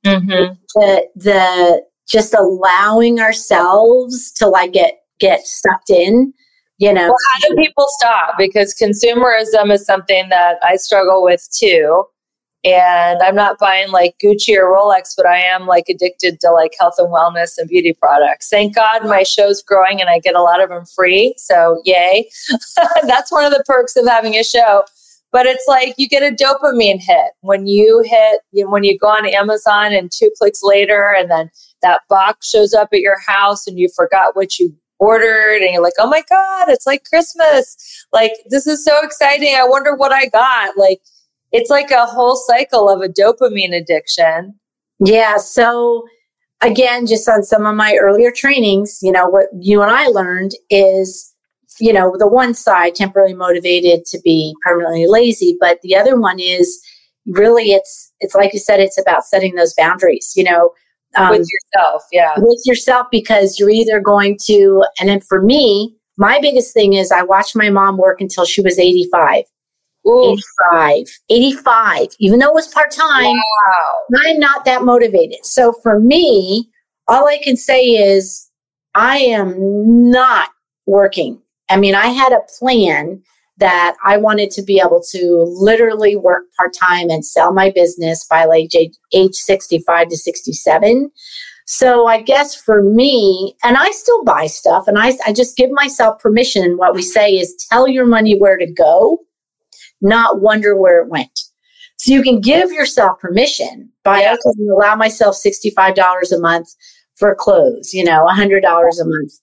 the just allowing ourselves to like get sucked in, Well, how do people stop? Because consumerism is something that I struggle with too. And I'm not buying like Gucci or Rolex, but I am like addicted to like health and wellness and beauty products. Thank God my show's growing and I get a lot of them free. So yay. That's one of the perks of having a show. But it's like you get a dopamine hit when you go on Amazon, and 2 clicks later, and then that box shows up at your house and you forgot what you ordered, and you're like, oh my God, it's like Christmas. Like, this is so exciting. I wonder what I got. Like, it's like a whole cycle of a dopamine addiction. Yeah. So again, just on some of my earlier trainings, what you and I learned is, the one side, temporarily motivated to be permanently lazy, but the other one is really, it's like you said, it's about setting those boundaries, with yourself. Yeah. With yourself, because you're either going to, and then for me, my biggest thing is I watched my mom work until she was 85. Ooh. 85, even though it was part-time. Wow. I'm not that motivated. So for me, all I can say is I am not working. I mean, I had a plan that I wanted to be able to literally work part-time and sell my business by like age 65 to 67. So I guess for me, and I still buy stuff, and I just give myself permission. What we say is tell your money where to go, not wonder where it went. So you can give yourself permission by allow myself $65 a month for clothes, $100 a month.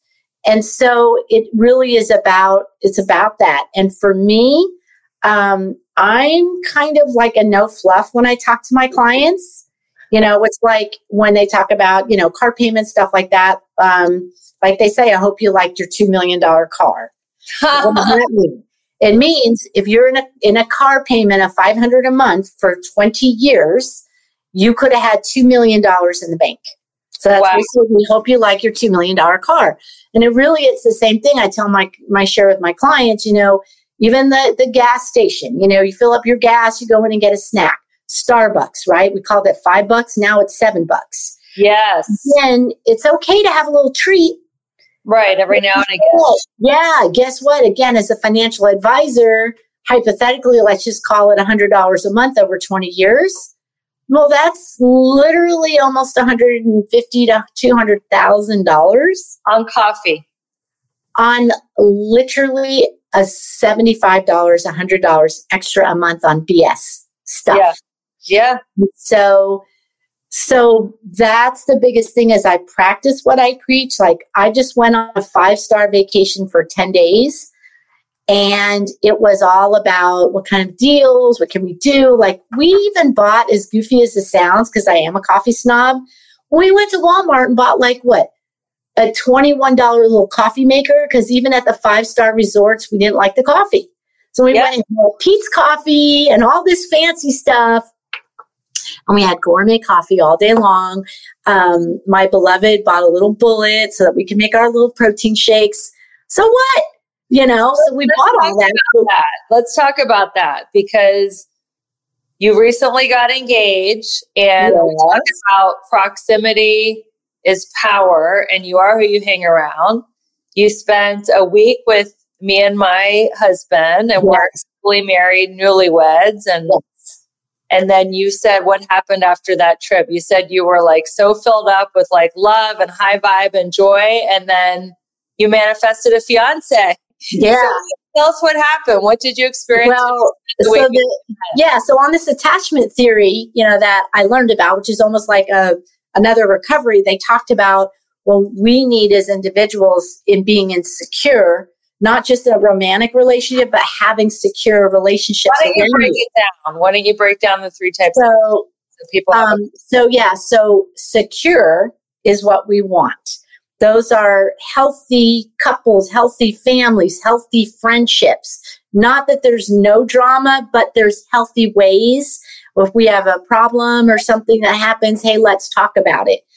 And so it really is it's about that. And for me, I'm kind of like a no fluff when I talk to my clients. It's like when they talk about, car payment, stuff like that. Like they say, I hope you liked your $2 million car. What does that mean? It means if you're in a car payment of $500 a month for 20 years, you could have had $2 million in the bank. So that's basically, we hope you like your $2 million car. And it's the same thing. I tell my share with my clients, even the gas station, you fill up your gas, you go in and get a snack. Starbucks, right? We called it $5. Now it's $7. Yes. And it's okay to have a little treat. Right. Every now and again. Yeah. Guess what? Again, as a financial advisor, hypothetically, let's just call it $100 a month over 20 years. Well, that's literally almost $150,000 to $200,000 on coffee. On literally a $75, $100 extra a month on BS stuff. Yeah. So that's the biggest thing is I practice what I preach. Like I just went on a 5-star vacation for 10 days and it was all about what kind of deals, what can we do? Like we even bought, as goofy as it sounds, because I am a coffee snob, we went to Walmart and bought a $21 little coffee maker because even at the 5-star resorts, we didn't like the coffee. So we went and bought Peet's Coffee and all this fancy stuff. And we had gourmet coffee all day long. My beloved bought a little bullet so that we could make our little protein shakes. So what? So we bought all that. Let's talk about that because you recently got engaged and we talked about proximity is power and you are who you hang around. You spent a week with me and my husband and we're happily married, newlyweds. And then you said, what happened after that trip? You said you were so filled up with love and high vibe and joy. And then you manifested a fiance. Yeah. So tell us what happened. What did you experience? Well, so on this attachment theory, that I learned about, which is almost like another recovery, they talked about, we need as individuals in being insecure, not just a romantic relationship, but having secure relationships. Why don't you break it down? Why don't you break down the 3 types of people? So secure is what we want. Those are healthy couples, healthy families, healthy friendships. Not that there's no drama, but there's healthy ways. If we have a problem or something that happens, hey, let's talk about it.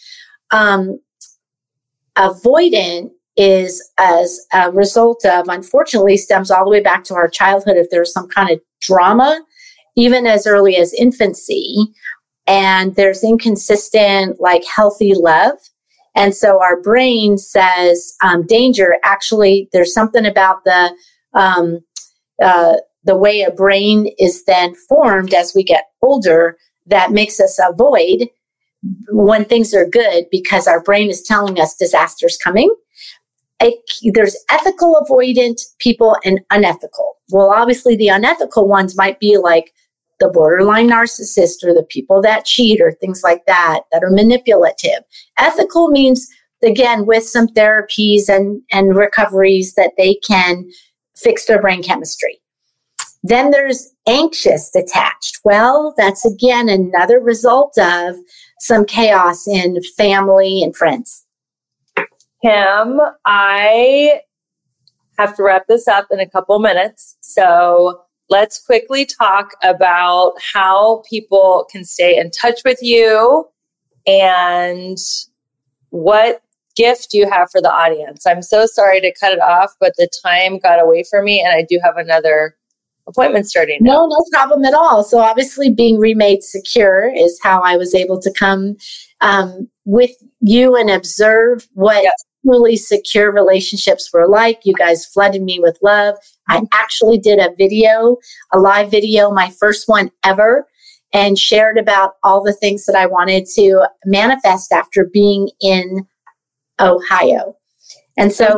Avoidant is as a result of, unfortunately, stems all the way back to our childhood. If there's some kind of drama, even as early as infancy, and there's inconsistent, healthy love. And so our brain says, danger. Actually, there's something about the way a brain is then formed as we get older that makes us avoid when things are good because our brain is telling us disaster's coming. There's ethical avoidant people and unethical. Well, obviously the unethical ones might be the borderline narcissist or the people that cheat or things like that are manipulative. Ethical means, again, with some therapies and recoveries that they can fix their brain chemistry. Then there's anxious attached. Well, that's again another result of some chaos in family and friends. Kim, I have to wrap this up in a couple minutes. So let's quickly talk about how people can stay in touch with you and what gift you have for the audience. I'm so sorry to cut it off, but the time got away from me and I do have another appointment starting now. No problem at all. So obviously being Remade Secure is how I was able to come with you and observe what truly secure relationships were like. You guys flooded me with love. I actually did a live video, my first one ever, and shared about all the things that I wanted to manifest after being in Ohio. And so,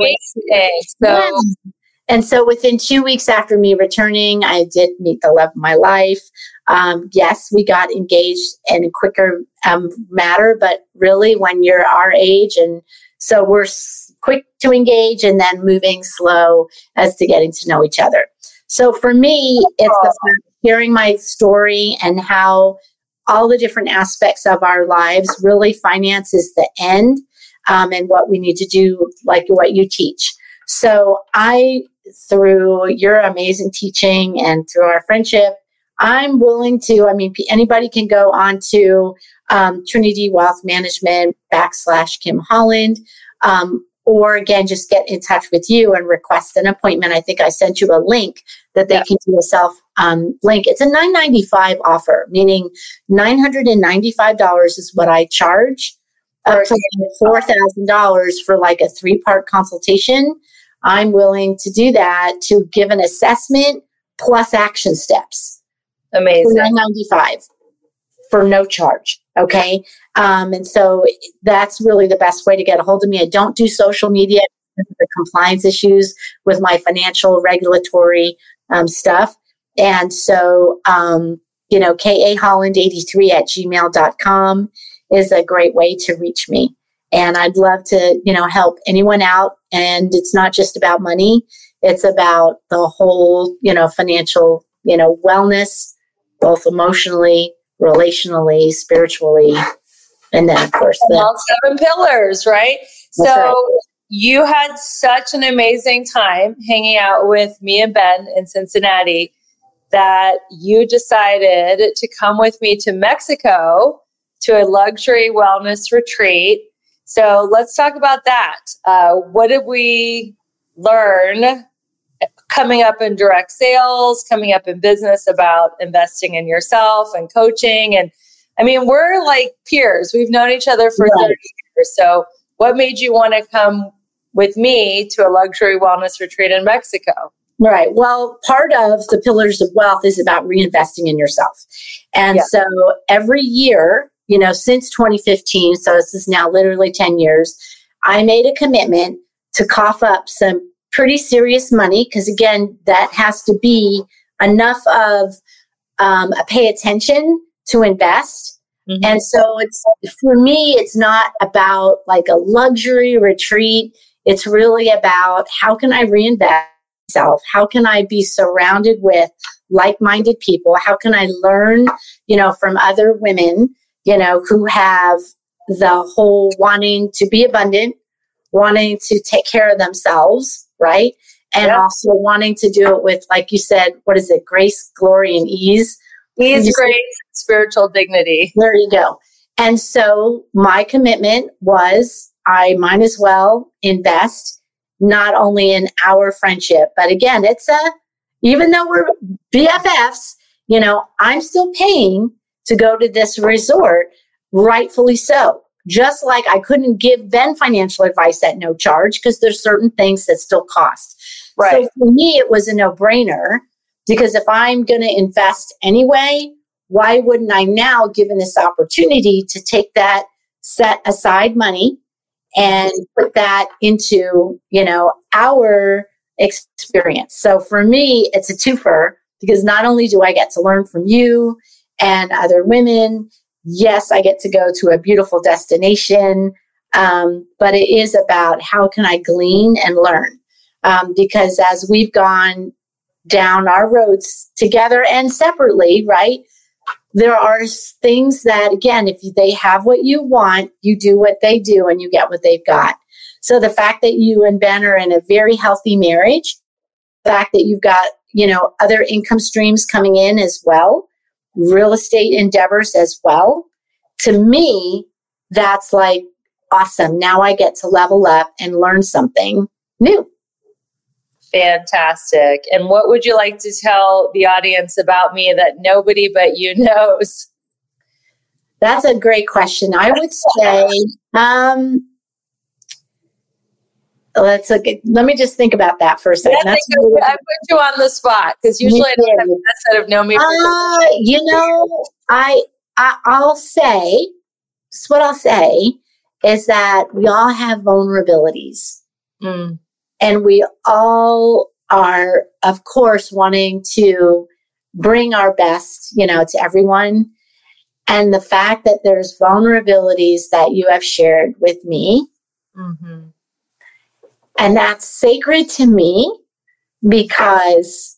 so within 2 weeks after me returning, I did meet the love of my life. Yes, we got engaged in a quicker matter, but really when you're our age, and so we're quick to engage and then moving slow as to getting to know each other. So for me, it's about sharing my story and how all the different aspects of our lives, really finance is the end, and what we need to do, like what you teach. So through your amazing teaching and through our friendship, I'm willing to, anybody can go on to Trinity Wealth Management / Kim Holland, or again, just get in touch with you and request an appointment. I think I sent you a link that they can do a self link. It's a $995 offer, meaning $995 is what I charge, up to $4,000 for like a 3-part consultation. I'm willing to do that to give an assessment plus action steps. Amazing. $995 for no charge. Okay. And so that's really the best way to get a hold of me. I don't do social media because of the compliance issues with my financial regulatory stuff. And so, kaholland83@gmail.com is a great way to reach me. And I'd love to, help anyone out. And it's not just about money. It's about the whole, financial, wellness, both emotionally, relationally, spiritually, and then of course all 7 pillars, right? So right. You had such an amazing time hanging out with me and Ben in Cincinnati that you decided to come with me to Mexico to a luxury wellness retreat. So let's talk about that. What did we learn coming up in direct sales, coming up in business about investing in yourself and coaching? And we're like peers. We've known each other for 30 years. So what made you want to come with me to a luxury wellness retreat in Mexico? Right. Well, part of the pillars of wealth is about reinvesting in yourself. And so every year, since 2015, so this is now literally 10 years, I made a commitment to cough up some pretty serious money, because again, that has to be enough of a pay attention to invest. Mm-hmm. And so for me, it's not about like a luxury retreat. It's really about how can I reinvest myself? How can I be surrounded with like-minded people? How can I learn, from other women, who have the whole wanting to be abundant, wanting to take care of themselves, right? And also wanting to do it with, like you said, what is it? Grace, glory, and ease. Ease, grace, spiritual dignity. There you go. And so my commitment was I might as well invest not only in our friendship, but again, even though we're BFFs, I'm still paying to go to this resort, rightfully so. Just like I couldn't give Ben financial advice at no charge because there's certain things that still cost. Right. So for me, it was a no-brainer, because if I'm going to invest anyway, why wouldn't I now, given this opportunity, to take that set aside money and put that into, our experience? So for me, it's a twofer, because not only do I get to learn from you and other women, yes, I get to go to a beautiful destination, but it is about how can I glean and learn? Because as we've gone down our roads together and separately, right, there are things that, again, if they have what you want, you do what they do and you get what they've got. So the fact that you and Ben are in a very healthy marriage, the fact that you've got, other income streams coming in as well, real estate endeavors as well, to me, that's like awesome. Now I get to level up and learn something new. Fantastic. And what would you like to tell the audience about me that nobody but you knows? That's a great question. I would say, let me just think about that for a second. I put you on the spot, because usually I don't have guests that have known me. I'll say, what I'll say is that we all have vulnerabilities. Mm. And we all are, of course, wanting to bring our best, to everyone. And the fact that there's vulnerabilities that you have shared with me, mm-hmm. And that's sacred to me because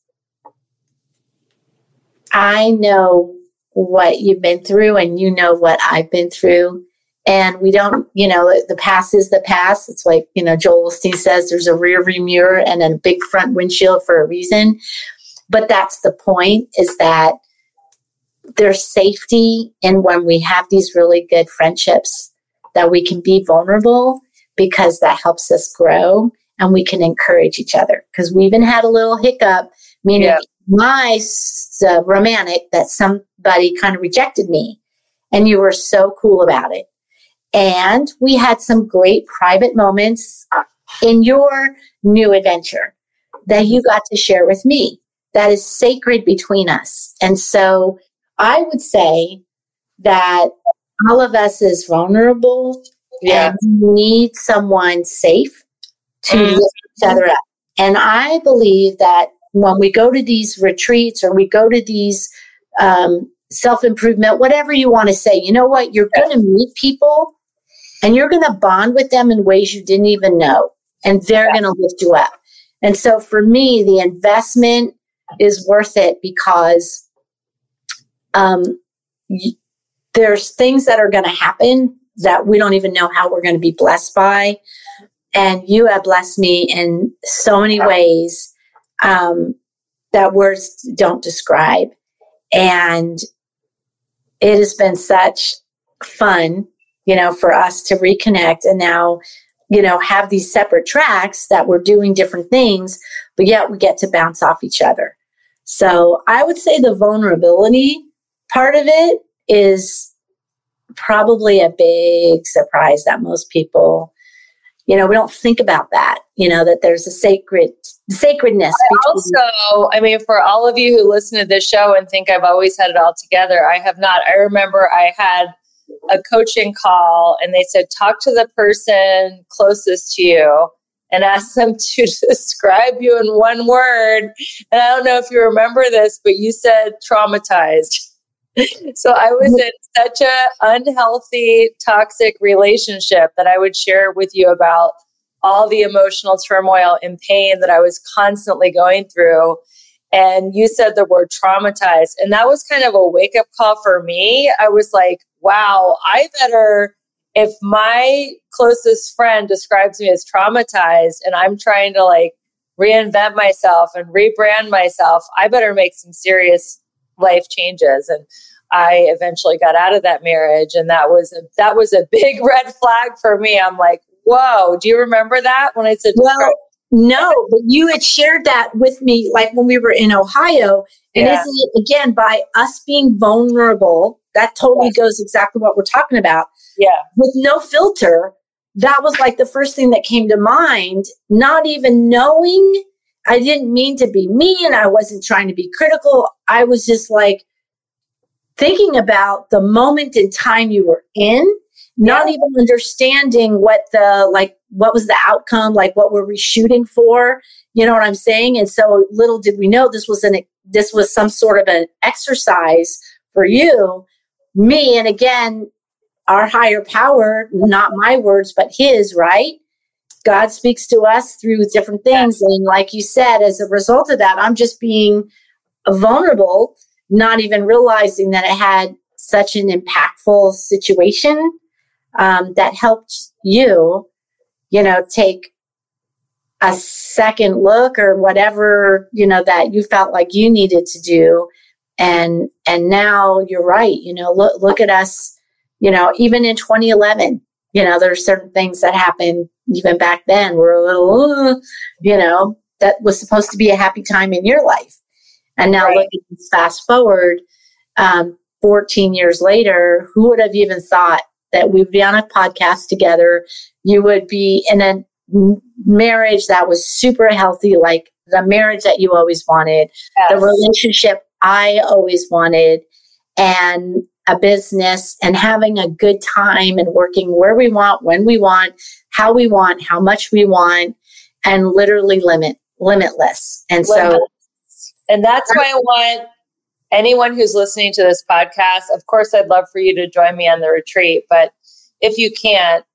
I know what you've been through and you know what I've been through. And we don't, the past is the past. It's like, Joel Osteen says there's a rear view mirror and a big front windshield for a reason. But that's the point, is that there's safety in when we have these really good friendships, that we can be vulnerable, because that helps us grow and we can encourage each other. Because we even had a little hiccup, meaning my romantic, that somebody kind of rejected me, and you were so cool about it. And we had some great private moments in your new adventure that you got to share with me. That is sacred between us. And so I would say that all of us is vulnerable and need someone safe to lift each other up. And I believe that when we go to these retreats or we go to these self-improvement, whatever you want to say, you know what? You're going to meet people and you're going to bond with them in ways you didn't even know. And they're going to lift you up. And so for me, the investment is worth it, because there's things that are going to happen that we don't even know how we're going to be blessed by. And you have blessed me in so many ways that words don't describe. And it has been such fun, for us to reconnect and now, have these separate tracks that we're doing different things, but yet we get to bounce off each other. So I would say the vulnerability part of it is probably a big surprise that most people, we don't think about that, that there's a sacredness. Also, for all of you who listen to this show and think I've always had it all together, I have not. I remember I had a coaching call and they said, talk to the person closest to you and ask them to describe you in one word. And I don't know if you remember this, but you said traumatized. So I was in such an unhealthy, toxic relationship that I would share with you about all the emotional turmoil and pain that I was constantly going through. And you said the word traumatized. And that was kind of a wake-up call for me. I was like, wow, I better, if my closest friend describes me as traumatized and I'm trying to reinvent myself and rebrand myself, I better make some serious life changes. And I eventually got out of that marriage. And that was a big red flag for me. I'm like, whoa, do you remember that when I said, well, no, but you had shared that with me, when we were in Ohio. And isn't it, again, by us being vulnerable, that totally goes exactly what we're talking about. Yeah. With no filter, that was the first thing that came to mind, not even knowing. I didn't mean to be mean. I wasn't trying to be critical. I was just thinking about the moment in time you were in, not even understanding what was the outcome, what were we shooting for? You know what I'm saying? And so little did we know this was some sort of an exercise for you, me, and again, our higher power, not my words, but his, right? God speaks to us through different things. And like you said, as a result of that, I'm just being vulnerable, not even realizing that it had such an impactful situation that helped you, take a second look or whatever, that you felt like you needed to do. And now you're right. Look at us, even in 2011, there are certain things that happened even back then. We're a little, that was supposed to be a happy time in your life. And now look at this, fast forward 14 years later, who would have even thought that we'd be on a podcast together? You would be in a marriage that was super healthy, like the marriage that you always wanted, the relationship I always wanted, and a business, and having a good time and working where we want, when we want, how much we want, and literally limitless. And and that's why I want anyone who's listening to this podcast, of course, I'd love for you to join me on the retreat, but if you can't,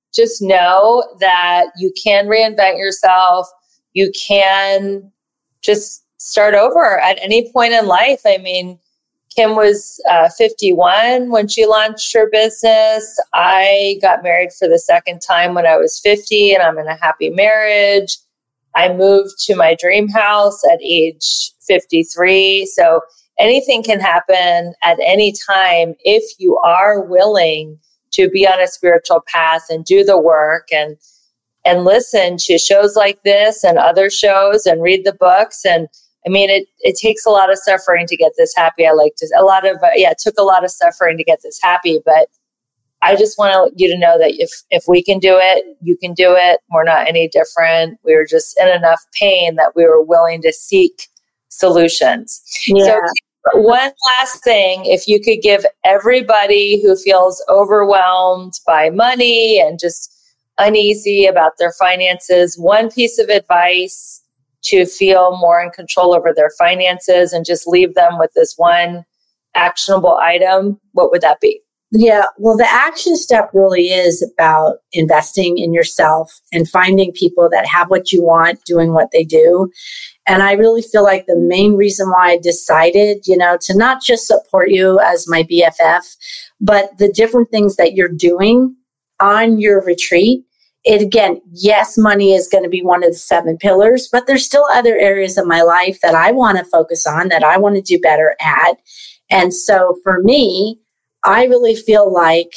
just know that you can reinvent yourself. You can just start over at any point in life. I mean, Kim was 51 when she launched her business. I got married for the second time when I was 50, and I'm in a happy marriage. I moved to my dream house at age 53. So anything can happen at any time if you are willing to be on a spiritual path and do the work and listen to shows like this and other shows and read the books. And I mean, it takes a lot of suffering to get this happy. It took a lot of suffering to get this happy, but I just want you to know that if we can do it, you can do it. We're not any different. We were just in enough pain that we were willing to seek solutions. Yeah. So one last thing, if you could give everybody who feels overwhelmed by money and just uneasy about their finances one piece of advice to feel more in control over their finances and just leave them with this one actionable item, what would that be? Yeah, well, the action step really is about investing in yourself and finding people that have what you want, doing what they do. And I really feel like the main reason why I decided, to not just support you as my BFF, but the different things that you're doing on your retreat. Yes, money is going to be one of the 7 pillars, but there's still other areas of my life that I want to focus on, that I want to do better at. And so for me, I really feel like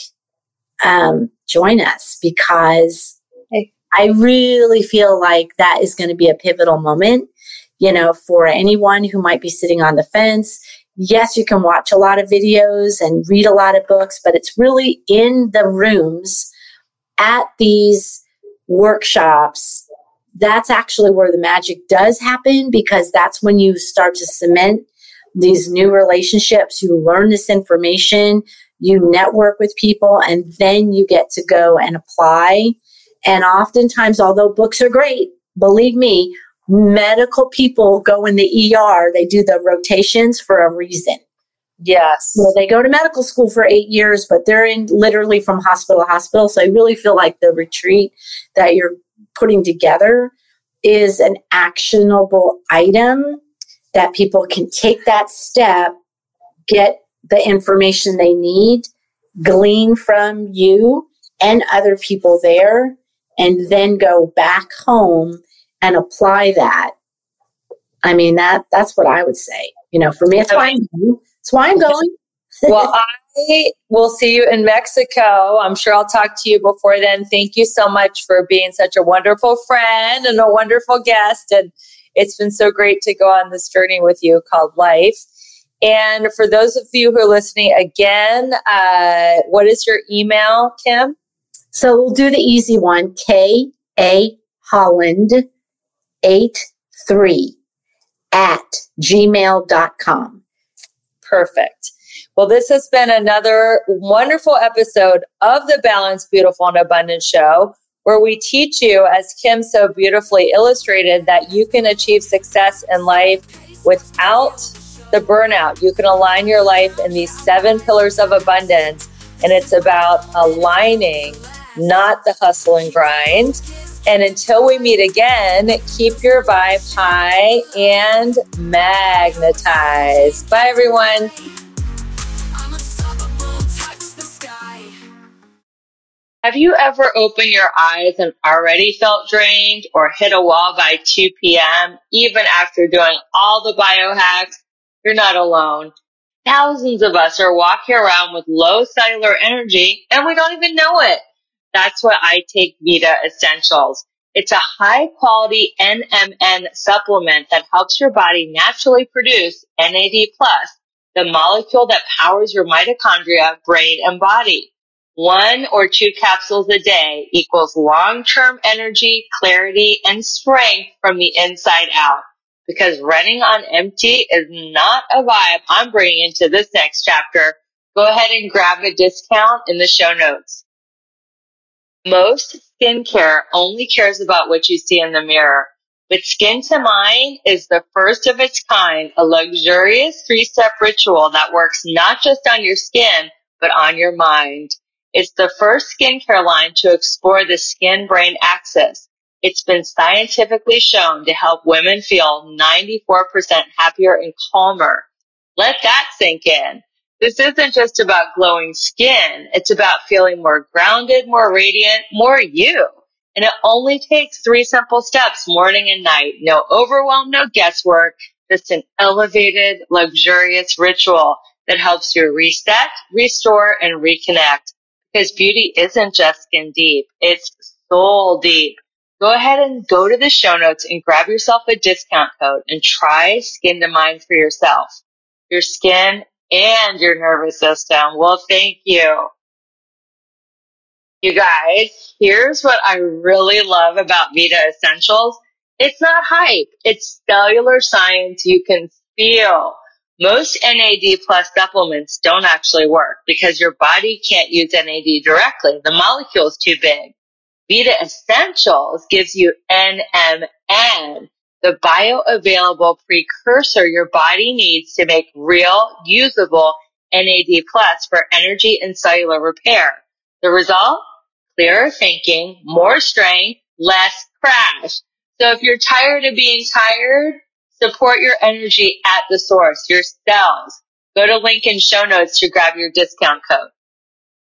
join us, because I really feel like that is going to be a pivotal moment, for anyone who might be sitting on the fence. Yes, you can watch a lot of videos and read a lot of books, but it's really in the rooms at these workshops. That's actually where the magic does happen, because that's when you start to cement these new relationships. You learn this information, you network with people, and then you get to go and apply. And oftentimes, although books are great, believe me, medical people go in the ER. They do the rotations for a reason. Yes. Well, they go to medical school for 8 years, but they're in literally from hospital to hospital. So I really feel like the retreat that you're putting together is an actionable item that people can take that step, get the information they need, glean from you and other people there, and then go back home and apply that. I mean, that's what I would say. For me, it's why I'm going. Well, I will see you in Mexico. I'm sure I'll talk to you before then. Thank you so much for being such a wonderful friend and a wonderful guest. And it's been so great to go on this journey with you called life. And for those of you who are listening again, what is your email, Kim? So we'll do the easy one, kaholland83@gmail.com. Perfect. Well, this has been another wonderful episode of the Balanced, Beautiful, and Abundant Show, where we teach you, as Kim so beautifully illustrated, that you can achieve success in life without the burnout. You can align your life in these 7 pillars of abundance, and it's about aligning, not the hustle and grind. And until we meet again, keep your vibe high and magnetize. Bye, everyone. I'm unstoppable, touch the sky. Have you ever opened your eyes and already felt drained or hit a wall by 2 p.m., even after doing all the biohacks? You're not alone. Thousands of us are walking around with low cellular energy, and we don't even know it. That's why I take Vita Essentials. It's a high-quality NMN supplement that helps your body naturally produce NAD+, the molecule that powers your mitochondria, brain, and body. 1 or 2 capsules a day equals long-term energy, clarity, and strength from the inside out. Because running on empty is not a vibe I'm bringing into this next chapter. Go ahead and grab a discount in the show notes. Most skincare only cares about what you see in the mirror, but Skin to Mind is the first of its kind, a luxurious 3-step ritual that works not just on your skin, but on your mind. It's the first skincare line to explore the skin-brain axis. It's been scientifically shown to help women feel 94% happier and calmer. Let that sink in. This isn't just about glowing skin. It's about feeling more grounded, more radiant, more you. And it only takes 3 simple steps morning and night. No overwhelm, no guesswork, just an elevated, luxurious ritual that helps you reset, restore, and reconnect. Because beauty isn't just skin deep, it's soul deep. Go ahead and go to the show notes and grab yourself a discount code and try Skin to Mind for yourself. Your skin and your nervous system will thank you. You guys, here's what I really love about Vita Essentials. It's not hype. It's cellular science you can feel. Most NAD plus supplements don't actually work because your body can't use NAD directly. The molecule's too big. Vita Essentials gives you NMN, the bioavailable precursor your body needs to make real, usable NAD plus for energy and cellular repair. The result? Clearer thinking, more strength, less crash. So if you're tired of being tired, support your energy at the source, your cells. Go to link in show notes to grab your discount code.